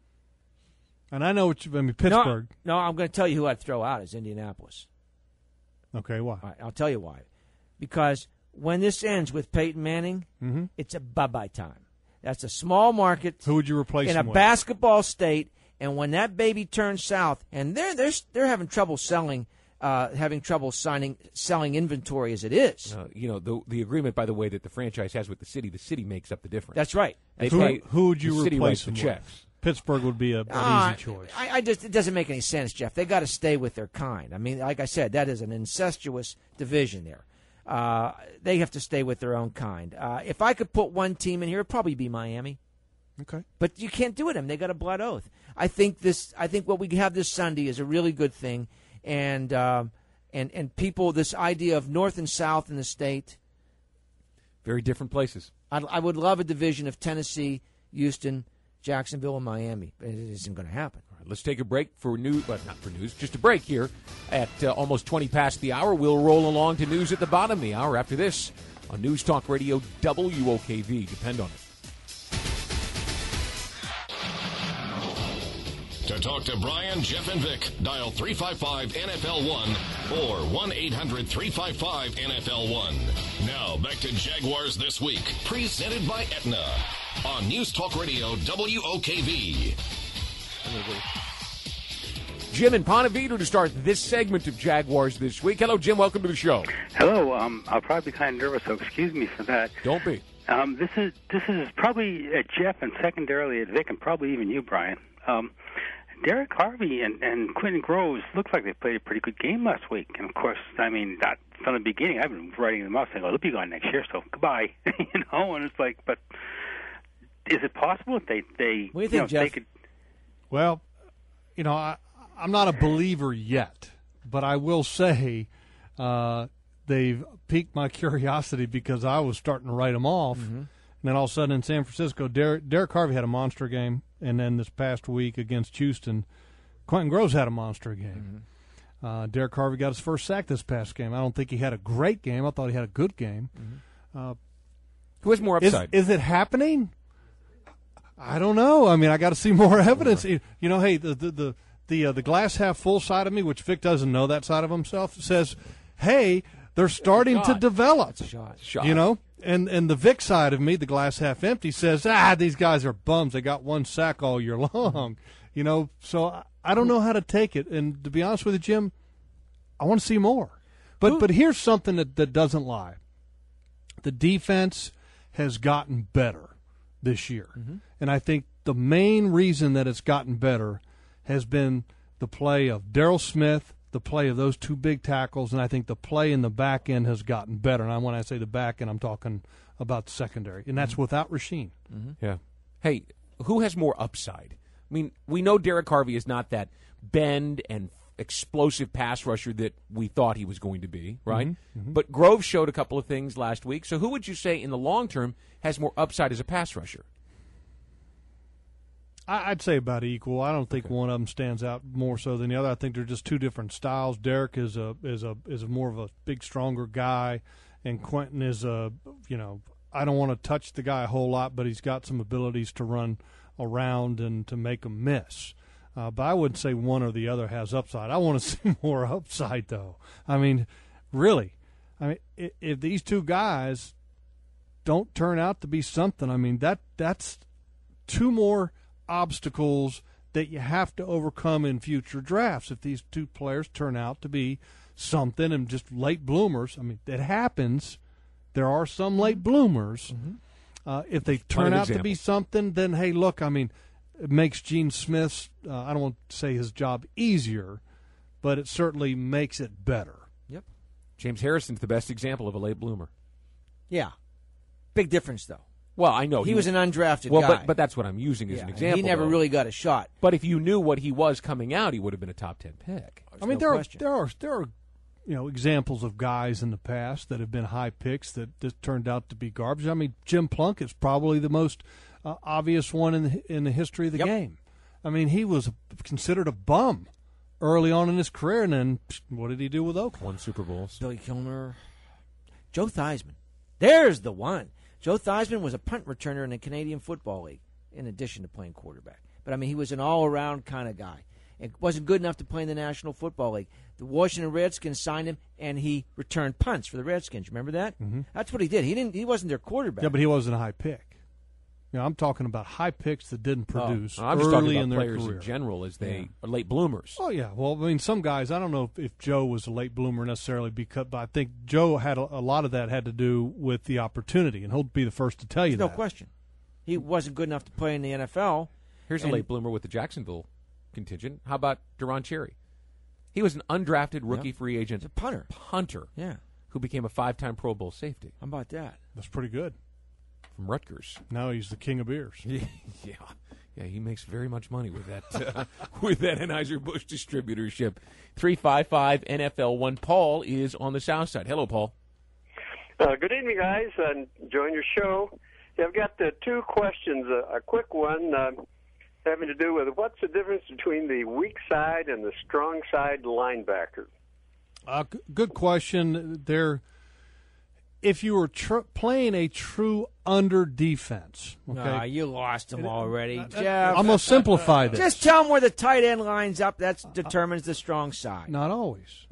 And I know what you, I mean, Pittsburgh. No, no I'm going to tell you who I'd throw out is Indianapolis. Okay, why? All right, I'll tell you why. Because when this ends with Peyton Manning, Mm-hmm. it's a bye-bye time. That's a small market. Who would you replace in a him with? basketball state? And when that baby turns south, and they're they're they're having trouble selling, uh, having trouble signing selling inventory as it is. Uh, you know, the the agreement, by the way, that the franchise has with the city, the city makes up the difference. That's right. They who, pay, who would you the city replace writes him the with? checks. Pittsburgh would be a, an Uh, easy choice. I, I just it doesn't make any sense, Jeff. They got to stay with their kind. I mean, like I said, that is an incestuous division there. Uh, they have to stay with their own kind. Uh, if I could put one team in here, it'd probably be Miami. Okay. But you can't do it. I mean, they got a blood oath. I think this. I think what we have this Sunday is a really good thing, and uh, and and people. This idea of North and South in the state, very different places. I, I would love a division of Tennessee, Houston, Jacksonville, and Miami, but it isn't going to happen. All right, let's take a break for news, but not for news, just a break here at uh, almost twenty past the hour. We'll roll along to news at the bottom of the hour after this on News Talk Radio W O K V. Depend on it. To talk to Brian, Jeff, and Vic, dial three five five N F L one or one eight hundred three five five N F L one. Now, back to Jaguars This Week, presented by Aetna on News Talk Radio W O K V. Jim in Ponte Vedra to start this segment of Jaguars This Week. Hello, Jim. Welcome to the show. Hello. Um, I'll probably be kind of nervous, so excuse me for that. Don't be. Um, this is this is probably at Jeff and secondarily at Vic and probably even you, Brian. Um, Derek Harvey and, and Quentin Groves looked like they played a pretty good game last week. And, of course, I mean, that, from the beginning, I've been writing them off saying, oh, they'll be gone next year, so goodbye. you know, and it's like, but is it possible that they, they, what do you you think, know, Jeff? they could... Well, you know, I, I'm not a believer yet, but I will say uh, they've piqued my curiosity because I was starting to write them off. Mm-hmm. And then all of a sudden in San Francisco, Derek, Derek Harvey had a monster game. And then this past week against Houston, Quentin Groves had a monster game. Mm-hmm. Uh, Derek Harvey got his first sack this past game. I don't think he had a great game. I thought he had a good game. Mm-hmm. Uh, Who has more upside? Is, is it happening? I don't know. I mean, I got to see more evidence. You know, hey, the the the the, uh, the glass half full side of me, which Vic doesn't know that side of himself, says, hey, they're starting to develop. It's a shot. Shot. You know? And and the Vic side of me, the glass half empty, says, ah, these guys are bums. They got one sack all year long. You know, so I, I don't know how to take it. And to be honest with you, Jim, I want to see more. But but here's something that, that doesn't lie. The defense has gotten better this year. Mm-hmm. And I think the main reason that it's gotten better has been the play of Darrell Smith, the play of those two big tackles, and I think the play in the back end has gotten better. And when I say the back end, I'm talking about the secondary, and that's mm-hmm. without Rasheen. Mm-hmm. Yeah. Hey, who has more upside? I mean, we know Derek Harvey is not that bend and explosive pass rusher that we thought he was going to be, right? Mm-hmm. Mm-hmm. But Groves showed a couple of things last week. So who would you say in the long term has more upside as a pass rusher? I'd say about equal. I don't think okay. one of them stands out more so than the other. I think they're just two different styles. Derek is a is a is a more of a big, stronger guy, and Quentin is a you know I don't want to touch the guy a whole lot, but he's got some abilities to run around and to make him miss. Uh, but I wouldn't say one or the other has upside. I want to see more upside, though. I mean, really, I mean, if, if these two guys don't turn out to be something, I mean that that's two more obstacles that you have to overcome in future drafts. If these two players turn out to be something and just late bloomers, I mean, it happens. There are some late bloomers. Mm-hmm. Uh, if they turn out example. to be something, then, hey, look, I mean, it makes Gene Smith's, uh, I don't want to say his job easier, but it certainly makes it better. Yep. James Harrison's the best example of a late bloomer. Yeah. Big difference, though. Well, I know. He, he was an undrafted well, guy. But, but that's what I'm using as yeah, an example. He never though. really got a shot. But if you knew what he was coming out, he would have been a top ten pick. I mean, no there question. are there are there are you know examples of guys in the past that have been high picks that just turned out to be garbage. I mean, Jim Plunkett's probably the most uh, obvious one in the, in the history of the Yep. game. I mean, he was considered a bum early on in his career, and then psh, what did he do with Oakland? Won Super Bowls. Billy Kilmer. Joe Theismann. There's the one. Joe Theismann was a punt returner in the Canadian Football League, in addition to playing quarterback. But, I mean, he was an all-around kind of guy. It wasn't good enough to play in the National Football League. The Washington Redskins signed him, and he returned punts for the Redskins. Remember that? Mm-hmm. That's what he did. He didn't. He wasn't their quarterback. Yeah, but he wasn't a high pick. You know, I'm talking about high picks that didn't produce Oh, I'm early just talking in about their players career. in general as they Yeah. are late bloomers. Oh yeah, well, I mean, some guys. I don't know if, if Joe was a late bloomer necessarily, because, but I think Joe had a, a lot of that had to do with the opportunity, and he'll be the first to tell you no that. question. He wasn't good enough to play in the N F L. Here's and, a late bloomer with the Jacksonville contingent. How about Duron Cherry? He was an undrafted rookie Yep. free agent, He's a punter. punter, Yeah. who became a five-time Pro Bowl safety How about that? That's pretty good. from Rutgers. Now he's the king of beers. yeah, yeah, he makes very much money with that uh, with that Anheuser-Busch distributorship. Three five five N F L one. Paul is on the south side. Hello, Paul. Uh, good evening, guys. Uh, enjoying your show. Yeah, I've got uh, two questions. Uh, a quick one uh, having to do with what's the difference between the weak side and the strong side linebacker? Uh, g- good question. There, if you were tr- playing a true under defense, okay, Nah, you lost him already, Jeff. I'm gonna simplify this. Just tell him where the tight end lines up. That determines the strong side. Not always.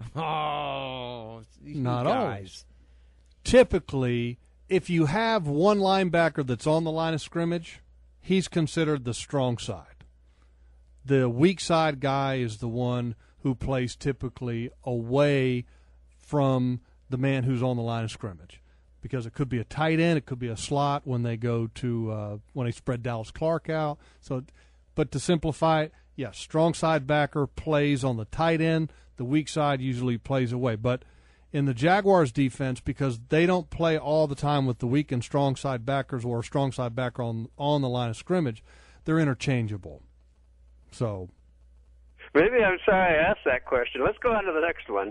Oh, you Not guys. always. Typically, if you have one linebacker that's on the line of scrimmage, he's considered the strong side. The weak side guy is the one who plays typically away from the man who's on the line of scrimmage, because it could be a tight end, it could be a slot when they go to uh, when they spread Dallas Clark out. So, but to simplify it, yes, strong side backer plays on the tight end. The weak side usually plays away. But in the Jaguars defense, because they don't play all the time with the weak and strong side backers or a strong side backer on on the line of scrimmage, they're interchangeable. So Maybe I'm sorry I asked that question. Let's go on to the next one.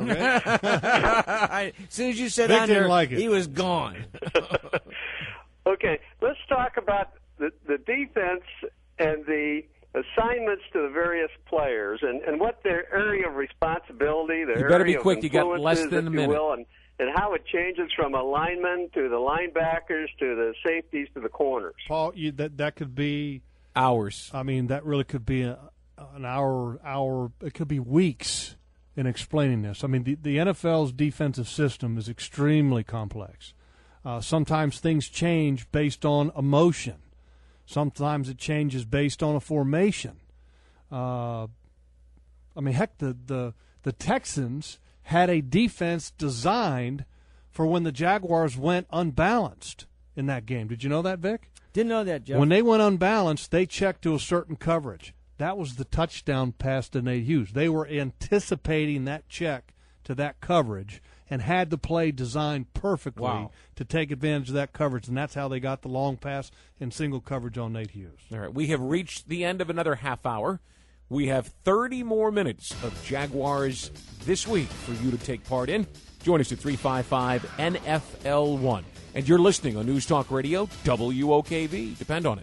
as soon as you said Vic under, didn't like it. he was gone. Okay, let's talk about the, the defense and the assignments to the various players and, and what their area of responsibility, their You better area be quick. of You got less influences, than a if you minute. will, and, and how it changes from a lineman to the linebackers to the safeties to the corners. Paul, you, that that could be hours. I mean, that really could be a, an hour, hour. It could be weeks in explaining this. I mean, the, the N F L's defensive system is extremely complex. Uh, sometimes things change based on emotion. Sometimes it changes based on a formation. Uh, I mean, heck, the, the the Texans had a defense designed for when the Jaguars went unbalanced in that game. Did you know that, Vic? Didn't know that, Jeff. When they went unbalanced, they checked to a certain coverage. That was the touchdown pass to Nate Hughes. They were anticipating that check to that coverage and had the play designed perfectly Wow. to take advantage of that coverage, and that's how they got the long pass and single coverage on Nate Hughes. All right, we have reached the end of another half hour. We have thirty more minutes of Jaguars this week for you to take part in. Join us at three five five N F L one. And you're listening on News Talk Radio, W O K V. Depend on it.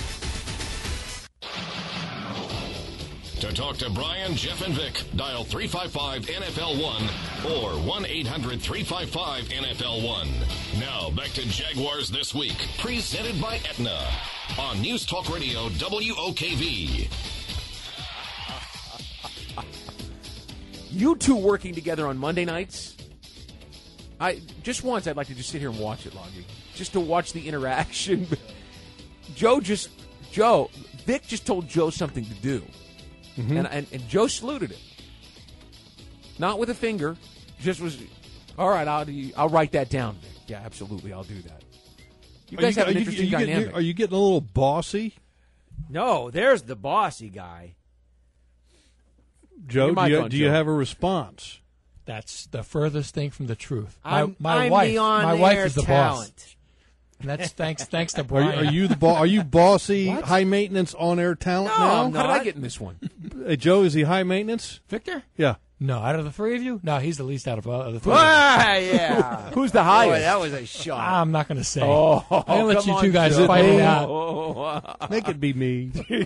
To talk to Brian, Jeff, and Vic, dial three five five N F L one or one eight hundred three five five N F L one. Now, back to Jaguars This Week, presented by Aetna on News Talk Radio, W O K V. You two working together on Monday nights, I just once I'd like to just sit here and watch it, Longy, just to watch the interaction. Joe just, Joe, Vic just told Joe something to do. Mm-hmm. And, and and Joe saluted it, not with a finger, just was, all right. I'll I'll write that down, Vic. Yeah, absolutely. I'll do that. You Are guys you, have are an you- interesting are you getting- dynamic. are you getting a little bossy, No, there's the bossy guy. Joe? Your Do mic you, on, do you Joe. have a response? That's the furthest thing from the truth. My, I'm- my I'm wife, the my wife on-air is the talent. boss. And that's thanks thanks to Are you, Brian. are you the bo- are you bossy, high maintenance on air talent No, now? I'm How did I not. get in this one? Hey, Joe, is he high maintenance? Victor? Yeah. No, out of the three of you, no, he's the least out of uh, the three. Ah, yeah. Who's the highest? Boy, that was a shot. I'm not going to say. Oh, I'm going to let come you on, two guys Joe. fight it out. Oh. Make it be me.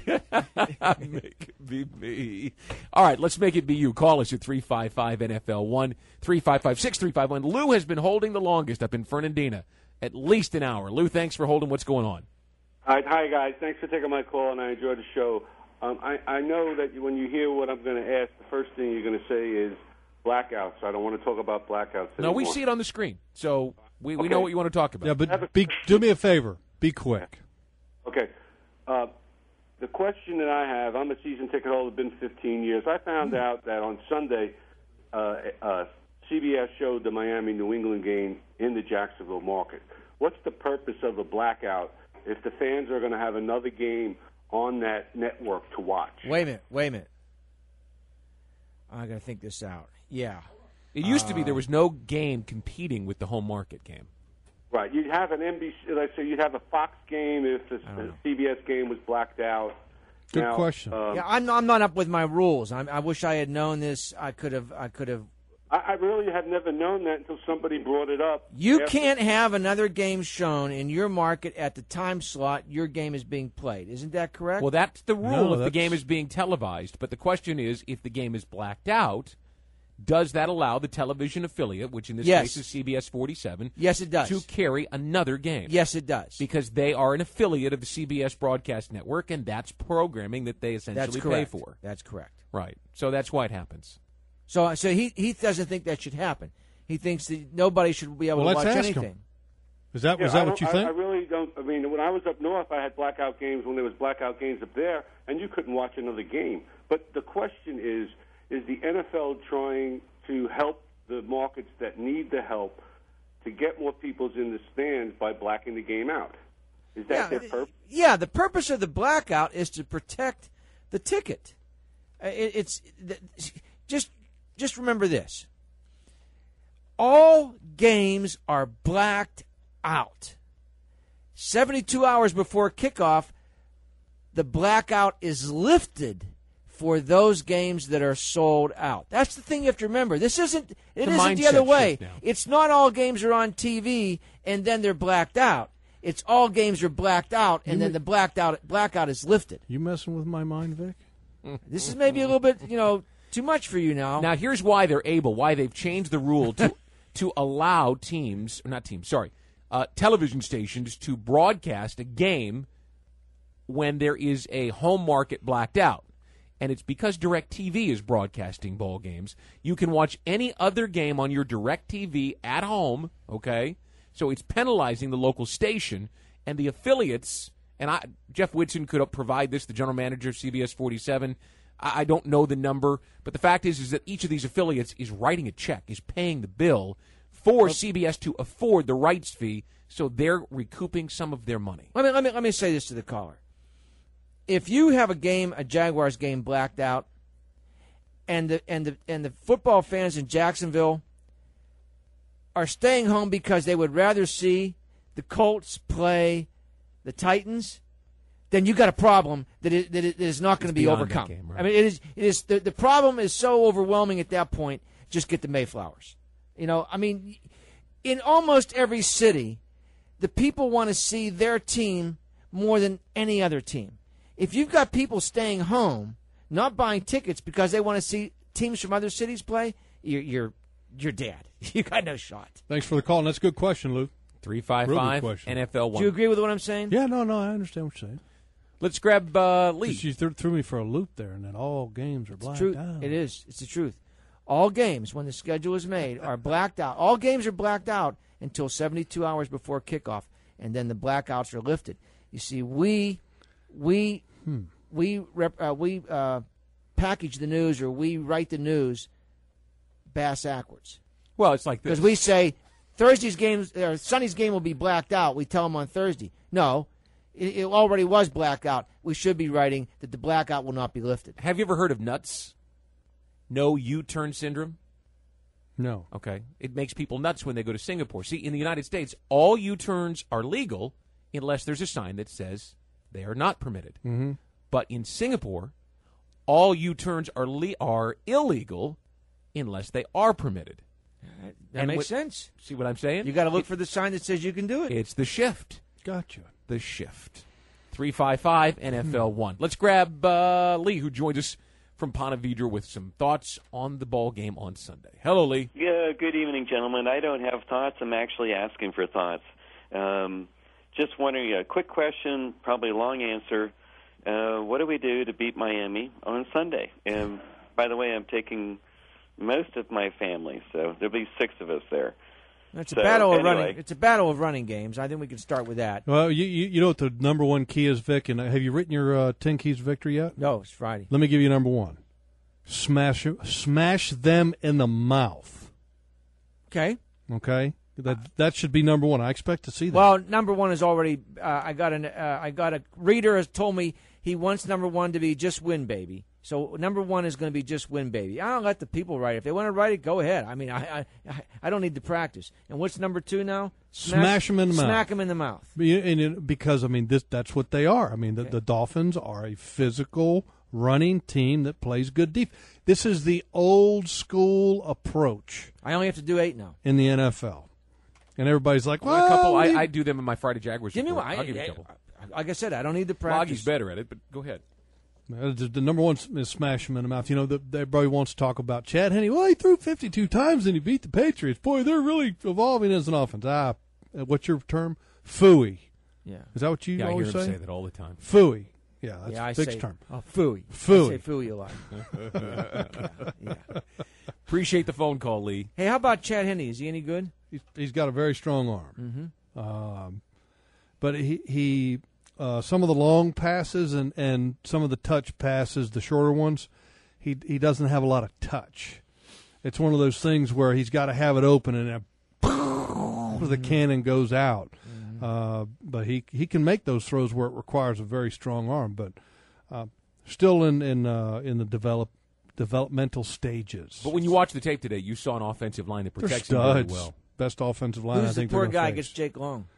Make it be me. All right, let's make it be you. Call us at three five five N F L one, three five five, six three five one. Lou has been holding the longest up in Fernandina, at least an hour. Lou, thanks for holding. What's going on? All right, hi guys. Thanks for taking my call, and I enjoyed the show. Um, I, I know that when you hear what I'm going to ask, the first thing you're going to say is blackouts. I don't want to talk about blackouts No, anymore. we see it on the screen, so we, we Okay. know what you want to talk about. Yeah, but be, do me a favor. Be quick. Okay. Uh, the question that I have, I'm a season ticket holder, been fifteen years. I found out that on Sunday, uh, uh, C B S showed the Miami-New England game in the Jacksonville market. What's the purpose of a blackout if the fans are going to have another game on that network to watch? Wait a minute. Wait a minute. I got to think this out. Yeah. It used to be Uh, there was no game competing with the home market game. Right. You'd have an N B C, let's say you'd have a Fox game if the, the C B S game was blacked out. Good Now, question. um, yeah, I'm not, I'm not up with my rules. I'm, I wish I had known this. I could have. I could have. I, I really have never known that until somebody brought it up. You after- can't have another game shown in your market at the time slot your game is being played. Isn't that correct? Well, that's the rule No, if the that's- game is being televised. But the question is, if the game is blacked out, does that allow the television affiliate, which in this Yes. case is C B S forty-seven, Yes, it does. to carry another game? Yes, it does. Because they are an affiliate of the C B S broadcast network, and that's programming that they essentially That's pay correct. for. That's correct. Right. So that's why it happens. So, so he he doesn't think that should happen. He thinks that nobody should be able Well, to let's watch ask him. anything. Is that Yeah, was I that what you don't- I- think? I, really don't. I mean, when I was up north, I had blackout games when there was blackout games up there, and you couldn't watch another game. But the question is: is the N F L trying to help the markets that need the help to get more people in the stands by blacking the game out? Is that Yeah, their purpose? Yeah, the purpose of the blackout is to protect the ticket. Uh, It, it's th- just just remember this: all games are blacked out. seventy-two hours before kickoff, the blackout is lifted for those games that are sold out. That's the thing you have to remember. This isn't it It's a isn't the mindset other way. shift now. It's not all games are on T V and then they're blacked out. It's all games are blacked out and You then ma- the blacked out blackout is lifted. You messing with my mind, Vic? This is maybe a little bit, you know, too much for you now. Now, here's why they're able, why they've changed the rule to to allow teams, or not teams, sorry, uh, television stations to broadcast a game when there is a home market blacked out. And it's because DirecTV is broadcasting ball games. You can watch any other game on your DirecTV at home, okay? So it's penalizing the local station and the affiliates. And I, Jeff Whitson could provide this, the general manager of C B S forty-seven. I, I don't know the number, but the fact is, is that each of these affiliates is writing a check, is paying the bill for C B S to afford the rights fee, so they're recouping some of their money. Let me let me let me say this to the caller. If you have a game, a Jaguars game blacked out, and the and the and the football fans in Jacksonville are staying home because they would rather see the Colts play the Titans, then you got a problem that is, that is not going to be beyond that overcome. game, right? I mean, it is it is the, the problem is so overwhelming at that point. Just get the Mayflowers. You know, I mean, in almost every city, the people want to see their team more than any other team. If you've got people staying home, not buying tickets because they want to see teams from other cities play, you're you're you're dead. You got no shot. Thanks for the call, and that's a good question, Lou. three five five N F L one. Do you agree with what I'm saying? Yeah, no, no, I understand what you're saying. Let's grab uh, Lee. Just you threw, threw me for a loop there, and then all games are It's blacked the truth. out. It is. It's the truth. All games, when the schedule is made, are blacked out. All games are blacked out until seventy-two hours before kickoff, and then the blackouts are lifted. You see, we we Hmm. we rep, uh, we uh, package the news, or we write the news bass backwards. Well, it's like this. Because we say Thursday's game, or Sunday's game will be blacked out. We tell them on Thursday. No, it, it already was blacked out. We should be writing that the blackout will not be lifted. Have you ever heard of nuts? No U-turn syndrome? No. Okay. It makes people nuts when they go to Singapore. See, in the United States, all U-turns are legal unless there's a sign that says they are not permitted. Mm-hmm. But in Singapore, all U-turns are le- are illegal unless they are permitted. That And makes what- sense. See what I'm saying? You got to look It- for the sign that says you can do it. It's the shift. Gotcha. The shift. three five five N F L one. Let's grab uh, Lee, who joined us from Ponte Vedra with some thoughts on the ball game on Sunday. Hello, Lee. Yeah, good evening, gentlemen. I don't have thoughts. I'm actually asking for thoughts. Um, just wondering, a quick question, probably a long answer. Uh, what do we do to beat Miami on Sunday? And by the way, I'm taking most of my family, so there'll be six of us there. It's a So, battle of anyway. running. It's a battle of running games. I think we can start with that. Well, you, you you know what the number one key is, Vic? And have you written your uh, ten keys of victory yet? No, it's Friday. Let me give you number one. Smash smash them in the mouth. Okay. Okay. That that should be number one. I expect to see that. Well, number one is already. Uh, I got an. Uh, I got a reader has told me he wants number one to be just win, baby. So number one is going to be just win, baby. I don't let the people write it. If they want to write it, go ahead. I mean, I I, I don't need to practice. And what's number two now? Smash them in the mouth. Smack them in the mouth. Be- and it- because I mean, this that's what they are. I mean, the, Okay. the Dolphins are a physical running team that plays good defense. This is the old school approach I only have to do eight now. in the N F L, and everybody's like, Well, a couple. I, we- I do them in my Friday Jaguars. Give me report. one. I- I'll give you a I- couple. Like I said, I don't need the practice. Loggy's better at it, but go ahead. Uh, The, the number one is smash them in the mouth. You know, the, everybody wants to talk about Chad Henne. Well, he threw fifty-two times and he beat the Patriots. Boy, they're really evolving as an offense. Ah, uh, what's your term? Phooey. Yeah. Is that what you Yeah, I always hear him say? say that all the time. Phooey. Yeah, that's Yeah, I Vic's say term. oh, phooey. Phooey. I say phooey a lot. yeah, yeah. Appreciate the phone call, Lee. Hey, how about Chad Henne? Is he any good? He's, he's got a very strong arm. Mm-hmm. Um, but he he uh, some of the long passes and, and some of the touch passes, the shorter ones, he he doesn't have a lot of touch. It's one of those things where he's got to have it open and then mm-hmm. the cannon goes out. Mm-hmm. Uh, but he he can make those throws where it requires a very strong arm. But uh, still in in uh, in the develop developmental stages. But when you watch the tape today, you saw an offensive line that They're protects him very studs. well. Best offensive line Who's I think the poor they're gonna guy face. against Jake Long?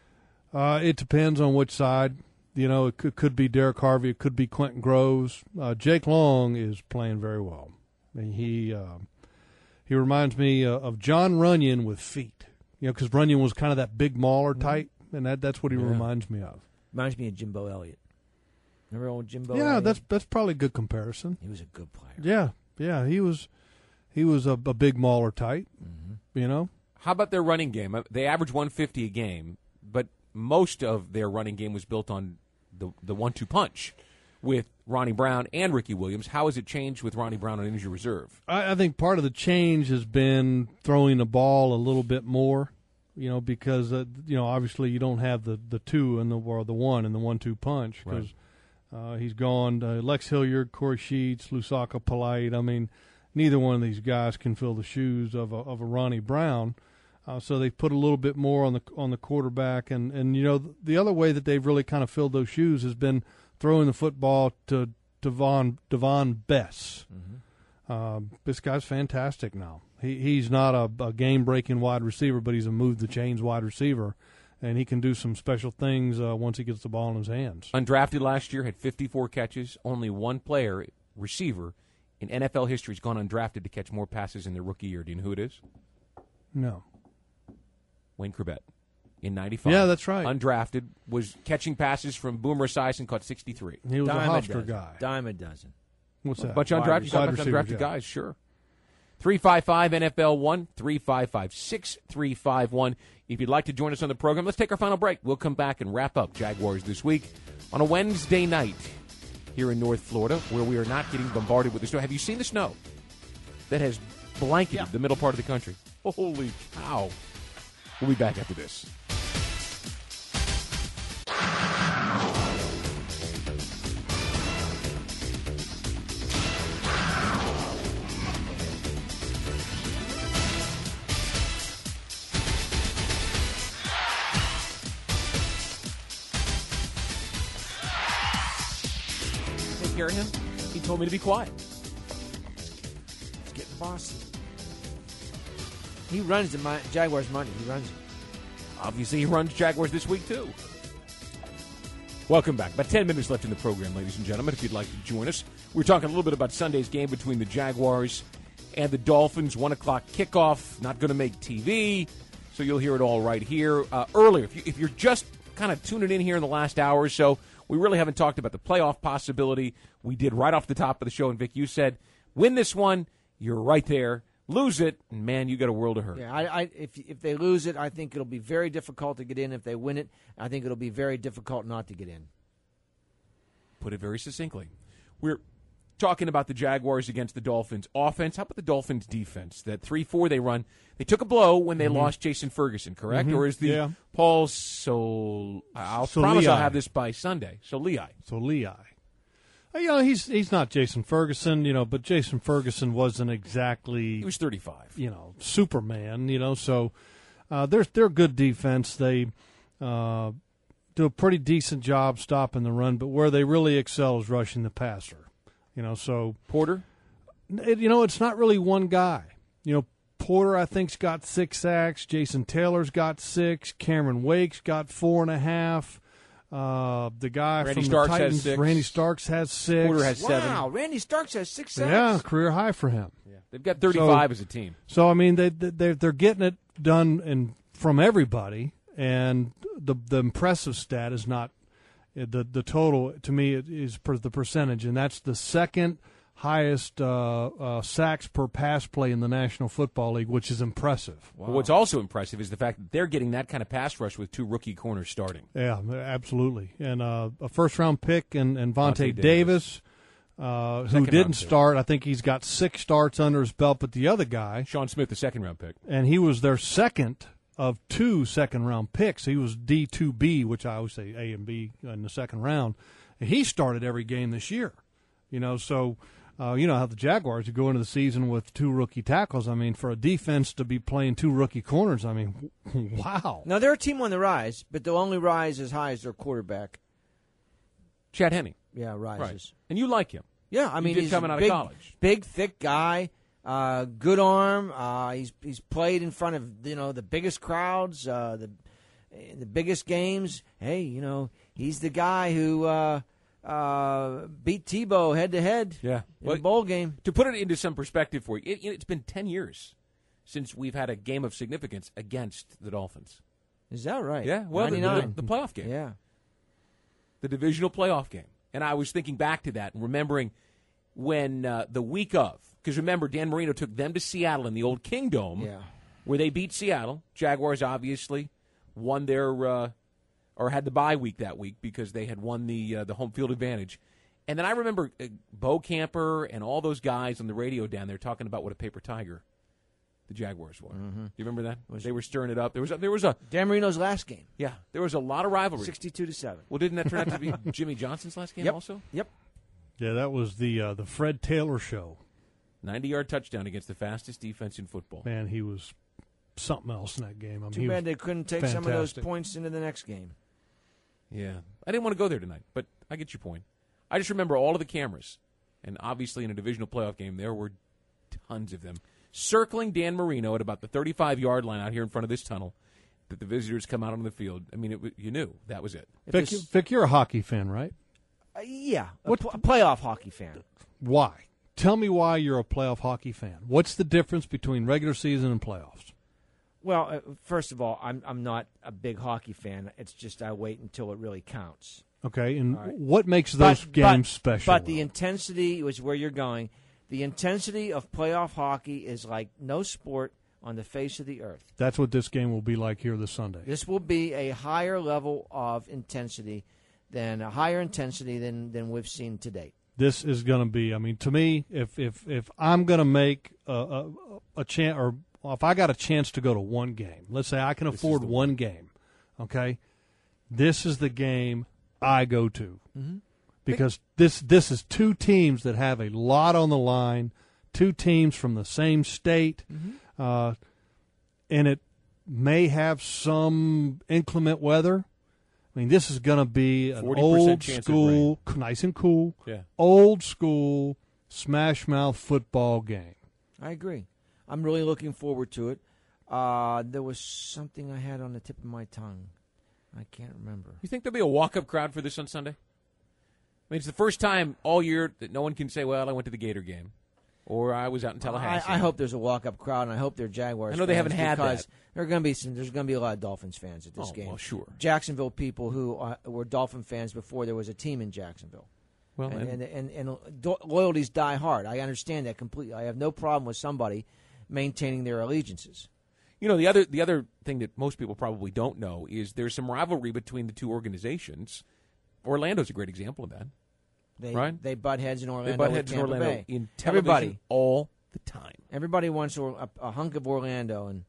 Uh, it depends on which side. You know, it could, could be Derek Harvey. It could be Quentin Groves. Uh, Jake Long is playing very well. I mean, he uh, he reminds me uh, of John Runyon with feet. You know, because Runyon was kind of that big mauler type, and that that's what he Yeah. reminds me of. Reminds me of Jimbo Elliott. Remember old Jimbo? yeah, Elliott? that's that's probably a good comparison. He was a good player. Yeah, yeah, he was he was a, a big mauler type. Mm-hmm. You know. How about their running game? Uh, They average one fifty a game, but most of their running game was built on the the one two punch with Ronnie Brown and Ricky Williams. How has it changed with Ronnie Brown on injury reserve? I, I think part of the change has been throwing the ball a little bit more, you know, because uh, you know obviously you don't have the, the two and the or the one and the one two punch because uh, he's gone. Uh, Lex Hilliard, Corey Sheets, Lusaka Polite. I mean, neither one of these guys can fill the shoes of a, of a Ronnie Brown. Uh, so they put a little bit more on the on the quarterback, and, and you know the other way that they've really kind of filled those shoes has been throwing the football to Devon Devon Bess. Mm-hmm. Um, this guy's fantastic now. He he's not a, a game breaking wide receiver, but he's a move the chains wide receiver, and he can do some special things uh, once he gets the ball in his hands. Undrafted last year, had fifty-four catches. Only one player, receiver, in N F L history has gone undrafted to catch more passes in their rookie year. Do you know who it is? No. Wayne Corbett in ninety-five. Yeah, that's right. Undrafted, was catching passes from Boomer Esiason, caught sixty-three. He was Dime a a Hofstra dozen. guy. Dime a dozen. What's that? A bunch of Wide undrafted, receivers. you Wide talking about receivers, undrafted yeah. guys, sure. three five five N F L one, three five five, six three five one. If you'd like to join us on the program, let's take our final break. We'll come back and wrap up Jaguars This Week on a Wednesday night here in North Florida, where we are not getting bombarded with the snow. Have you seen the snow that has blanketed Yeah. the middle part of the country? Holy cow. We'll be back after this. Callahan, he told me to be quiet. He's getting bossy. He runs the Mi- Jaguars' money. He runs it. Obviously, he runs Jaguars this week, too. Welcome back. About ten minutes left in the program, ladies and gentlemen, if you'd like to join us. We're talking a little bit about Sunday's game between the Jaguars and the Dolphins. one o'clock kickoff, not going to make T V, so you'll hear it all right here. Uh, earlier, if, you, if you're just kind of tuning in here in the last hour or so, we really haven't talked about the playoff possibility. We did right off the top of the show, and Vic, you said, win this one, you're right there. Lose it, and man, you got a world of hurt. Yeah, I, I, if if they lose it, I think it'll be very difficult to get in. If they win it, I think it'll be very difficult not to get in. Put it very succinctly. We're talking about the Jaguars against the Dolphins offense. How about the Dolphins defense? That three four they run. They took a blow when they Mm-hmm. lost Jason Ferguson, correct? Mhm. Or is the Yeah. Paul so I'll So promise I'll Lei. have this by Sunday. So Lei. So Lei. You know, he's he's not Jason Ferguson, you know, but Jason Ferguson wasn't exactly He was thirty-five. You know, Superman, you know, so uh, they're they're good defense. They uh, do a pretty decent job stopping the run, but where they really excel is rushing the passer. You know, so Porter? It, you know, it's not really one guy. You know, Porter, I think's got six sacks. Jason Taylor's got six. Cameron Wake's got four and a half. Uh, the guy Randy from Starks the has Titans, six. Randy Starks has six. Porter has seven. Wow, Randy Starks has six sacks. Yeah, career high for him. Yeah. They've got thirty-five So- as a team. So I mean, they they they're getting it done and from everybody, and the the impressive stat is not the the total to me is per the percentage, and that's the second highest uh, uh, sacks per pass play in the National Football League, which is impressive. Well, what's also impressive is the fact that they're getting that kind of pass rush with two rookie corners starting. Yeah, absolutely, and uh, a first round pick and and Vontae Vontae Davis. Uh, who Second round didn't pick. start? I think he's got six starts under his belt, but the other guy, Sean Smith, the second round pick, and he was their second of two second round picks. He was D two B, which I always say A and B in the second round. And he started every game this year. You know, so uh, you know how the Jaguars go into the season with two rookie tackles. I mean, for a defense to be playing two rookie corners, I mean, wow. Now, they're a team on the rise, but they'll only rise as high as their quarterback. Chad Henne. Yeah, rises. Right. And you like him. Yeah, I You mean, did he's coming a out big, of college. big, thick guy, uh, good arm. Uh, he's he's played in front of you know the biggest crowds, uh, the the biggest games. Hey, you know, he's the guy who uh, uh, beat Tebow head to head. Yeah, in the bowl game. To put it into some perspective for you, it, it's been ten years since we've had a game of significance against the Dolphins. Is that right? Yeah, well, the, the, ninety-nine. the playoff game. Yeah. The divisional playoff game. And I was thinking back to that and remembering when uh, the week of, because remember, Dan Marino took them to Seattle in the old Kingdome, Yeah. where they beat Seattle. Jaguars obviously won their, uh, or had the bye week that week because they had won the uh, the home field advantage. And then I remember uh, Bo Camper and all those guys on the radio down there talking about what a paper tiger the Jaguars were. Mm-hmm. Do you remember that? They were stirring it up. There was a, there was a Dan Marino's last game. Yeah, there was a lot of rivalry. Sixty-two to seven. Well, didn't that turn out to be Jimmy Johnson's last game Yep. also? Yep. Yeah, that was the uh, the Fred Taylor show. ninety-yard touchdown against the fastest defense in football. Man, he was something else in that game. I mean, Too he bad was they couldn't take some of those fantastic. points into the next game. Yeah. I didn't want to go there tonight, but I get your point. I just remember all of the cameras, and obviously in a divisional playoff game, there were tons of them, circling Dan Marino at about the thirty-five-yard line out here in front of this tunnel, that the visitors come out on the field. I mean, it, w- you knew that was it. Vic, you- Vic, you're a hockey fan, right? Uh, yeah, a, What- pl- a playoff hockey fan. Why? Tell me why you're a playoff hockey fan. What's the difference between regular season and playoffs? Well, uh, first of all, I'm I'm not a big hockey fan. It's just I wait until it really counts. Okay, and All right. what makes those But- games but- special? But the intensity was where you're going. The intensity of playoff hockey is like no sport on the face of the earth. That's what this game will be like here this Sunday. This will be a higher level of intensity than a higher intensity than, than we've seen to date. This is going to be. I mean, to me, if if if I'm going to make a a, a chance, or if I got a chance to go to one game, let's say I can This is afford the one game, okay, this is the game I go to Mm-hmm. because this this is two teams that have a lot on the line, two teams from the same state, Mm-hmm. uh, and it may have some inclement weather. I mean, this is going to be an forty percent old chance of school, nice and cool, Yeah. old school smash mouth football game. I agree. I'm really looking forward to it. Uh, there was something I had on the tip of my tongue. I can't remember. You think there'll be a walk-up crowd for this on Sunday? I mean, it's the first time all year that no one can say, well, I went to the Gator game, or I was out in Tallahassee. I, I hope there's a walk-up crowd, and I hope they're Jaguars. I know they fans haven't had because that. There are going to be some. There's going to be a lot of Dolphins fans at this Oh, game. well, sure. Jacksonville people who uh, were Dolphin fans before there was a team in Jacksonville. Well, and and- and, and, and do- loyalties die hard. I understand that completely. I have no problem with somebody maintaining their allegiances. You know, the other the other thing that most people probably don't know is there's some rivalry between the two organizations. Orlando's a great example of that. They right? they butt heads in Orlando. They butt with heads in Tampa Orlando Bay. in television Everybody all the time. Everybody wants a, a hunk of Orlando, and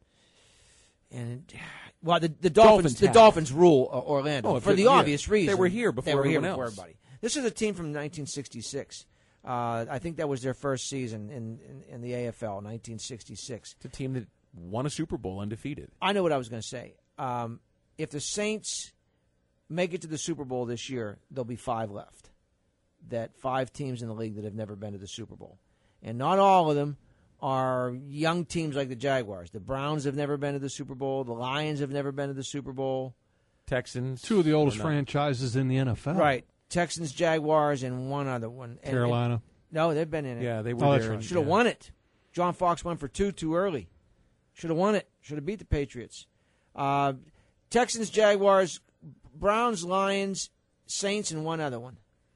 and well, the, the Dolphins, Dolphins the have. Dolphins rule uh, Orlando Oh, for if the it- yeah. obvious They reason were here before they were here everyone before else. everybody. This is a team from nineteen sixty-six. Uh, I think that was their first season in, in, in the A F L, nineteen sixty-six. It's a team that won a Super Bowl undefeated. I know what I was going to say. Um, if the Saints make it to the Super Bowl this year, there'll be five left. That five teams in the league that have never been to the Super Bowl. And not all of them are young teams like the Jaguars. The Browns have never been to the Super Bowl. The Lions have never been to the Super Bowl. Texans. Two of the oldest Or not. franchises in the N F L. Right. Texans, Jaguars, and one other one. And- Carolina. and- no, they've been in it. Yeah, they were Oh, that's there. right. Should have yeah. won it. John Fox won for two too early. Should have won it. Should have beat the Patriots. Uh, Texans, Jaguars, Browns, Lions, Saints, and one other one.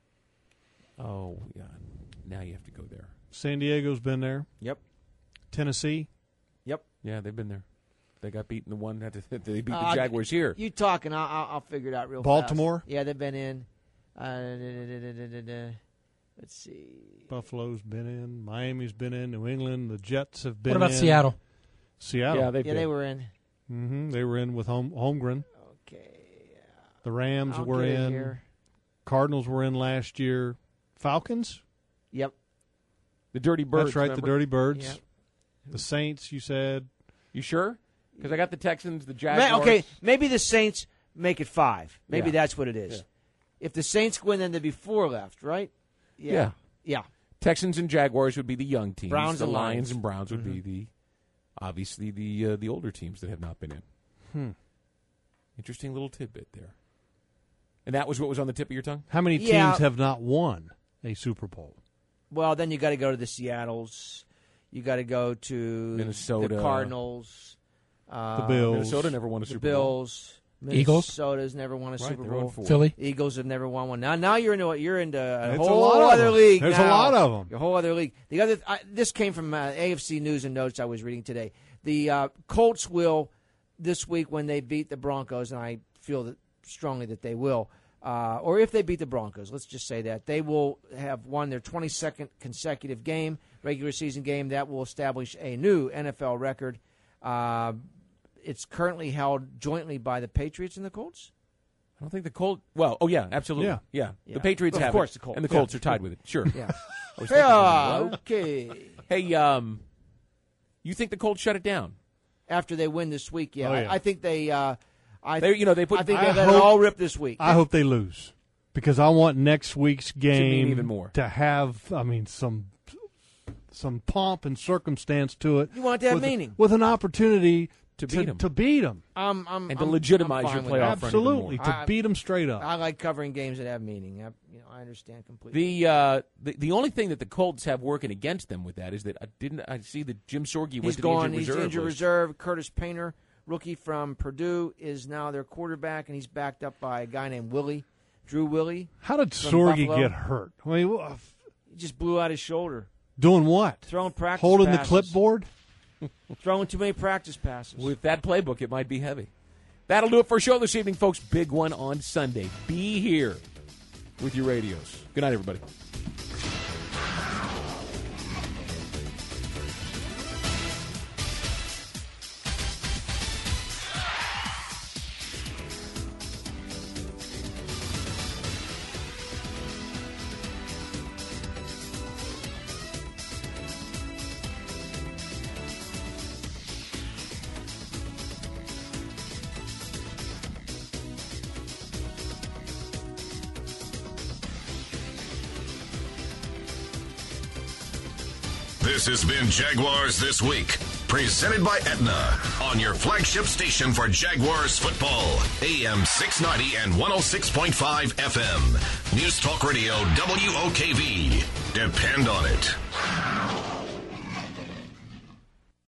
Oh, yeah. Now you have to go there. San Diego's been there. Yep. Tennessee. Yep. Yeah, they've been there. They got beaten the one. They beat the Uh, Jaguars here. You talking? I'll, I'll, I'll figure it out real Baltimore? fast. Yeah, they've been in. Uh, da, da, da, da, da, da. Let's see. Buffalo's been in. Miami's been in. New England. The Jets have been What about in. Seattle? Seattle. Yeah, they've Yeah, been. they were in. hmm They were in with home, Holmgren. Okay. The Rams I'll were get it in. here. Cardinals were in last year. Falcons? Yep. The Dirty Birds. That's right, remember? the Dirty Birds. Yep. The Saints, you said. You sure? Because I got the Texans, the Ma- Jaguars. Okay, maybe the Saints make it five. Maybe Yeah. that's what it is. Yeah. If the Saints win, then there'd be four left, right? Yeah. Yeah. Texans and Jaguars would be the young teams. Browns the and Lions Lions. and Browns would be the obviously the uh, the older teams that have not been in. Hmm. Interesting little tidbit there. And that was what was on the tip of your tongue? How many teams Yeah. have not won a Super Bowl? Well, then you got to go to the Seattles. You got to go to Minnesota. the Cardinals. Uh, The Bills. Minnesota never won a The Super Bowl. Bills. Eagles. Minnesota's never won a Right, Super they're on Bowl. four. Philly. Eagles have never won one. Now, now you're into you're into a It's a whole lot of other them. league. There's a now. lot of them. A whole other league. The other I, this came from uh, A F C News and Notes I was reading today. The uh, Colts will this week when they beat the Broncos, and I feel that strongly that they will. Uh, or if they beat the Broncos, let's just say that they will have won their twenty-second consecutive game, regular season game. That will establish a new N F L record. Uh, it's currently held jointly by the Patriots and the Colts. I don't think the Colts. Well, oh yeah, absolutely. Yeah. yeah. Yeah. The Patriots Of have course it, the Colts. and the Yeah. Colts are tied with it. Sure. Yeah. I was thinking, Yeah. what? Okay. Hey, um, you think the Colts shut it down? After they win this week, yeah, Oh, yeah. I, I think they. Uh, I They, you know, they put. I think I they let it hope- all rip this week. I hope they lose because I want next week's game even more. to have, I mean, some some pomp and circumstance to it. You want it to have with, meaning. with an opportunity To to beat 'em. To beat them. I'm, I'm, And to I'm- legitimize I'm fine your with playoff that. run even Absolutely, more. to I- beat them straight up. I like covering games that have meaning. I, you know, I understand completely. The, uh, the the only thing that the Colts have working against them with that is that I didn't I see that Jim Sorgi went he's to gone. the He's injured reserve injured list. reserve. Curtis Painter, rookie from Purdue, is now their quarterback, and he's backed up by a guy named Willie, Drew Willie. How did from Sorgi Buffalo. get hurt? I mean, wha- He just blew out his shoulder, doing what? throwing practice Holding passes. the clipboard? throwing too many practice passes. With that playbook, it might be heavy. That'll do it for our show this evening, folks. Big one on Sunday. Be here with your radios. Good night, everybody. This has been Jaguars This Week, presented by Aetna, on your flagship station for Jaguars football, A M six ninety and one oh six point five F M. News Talk Radio, W O K V. Depend on it.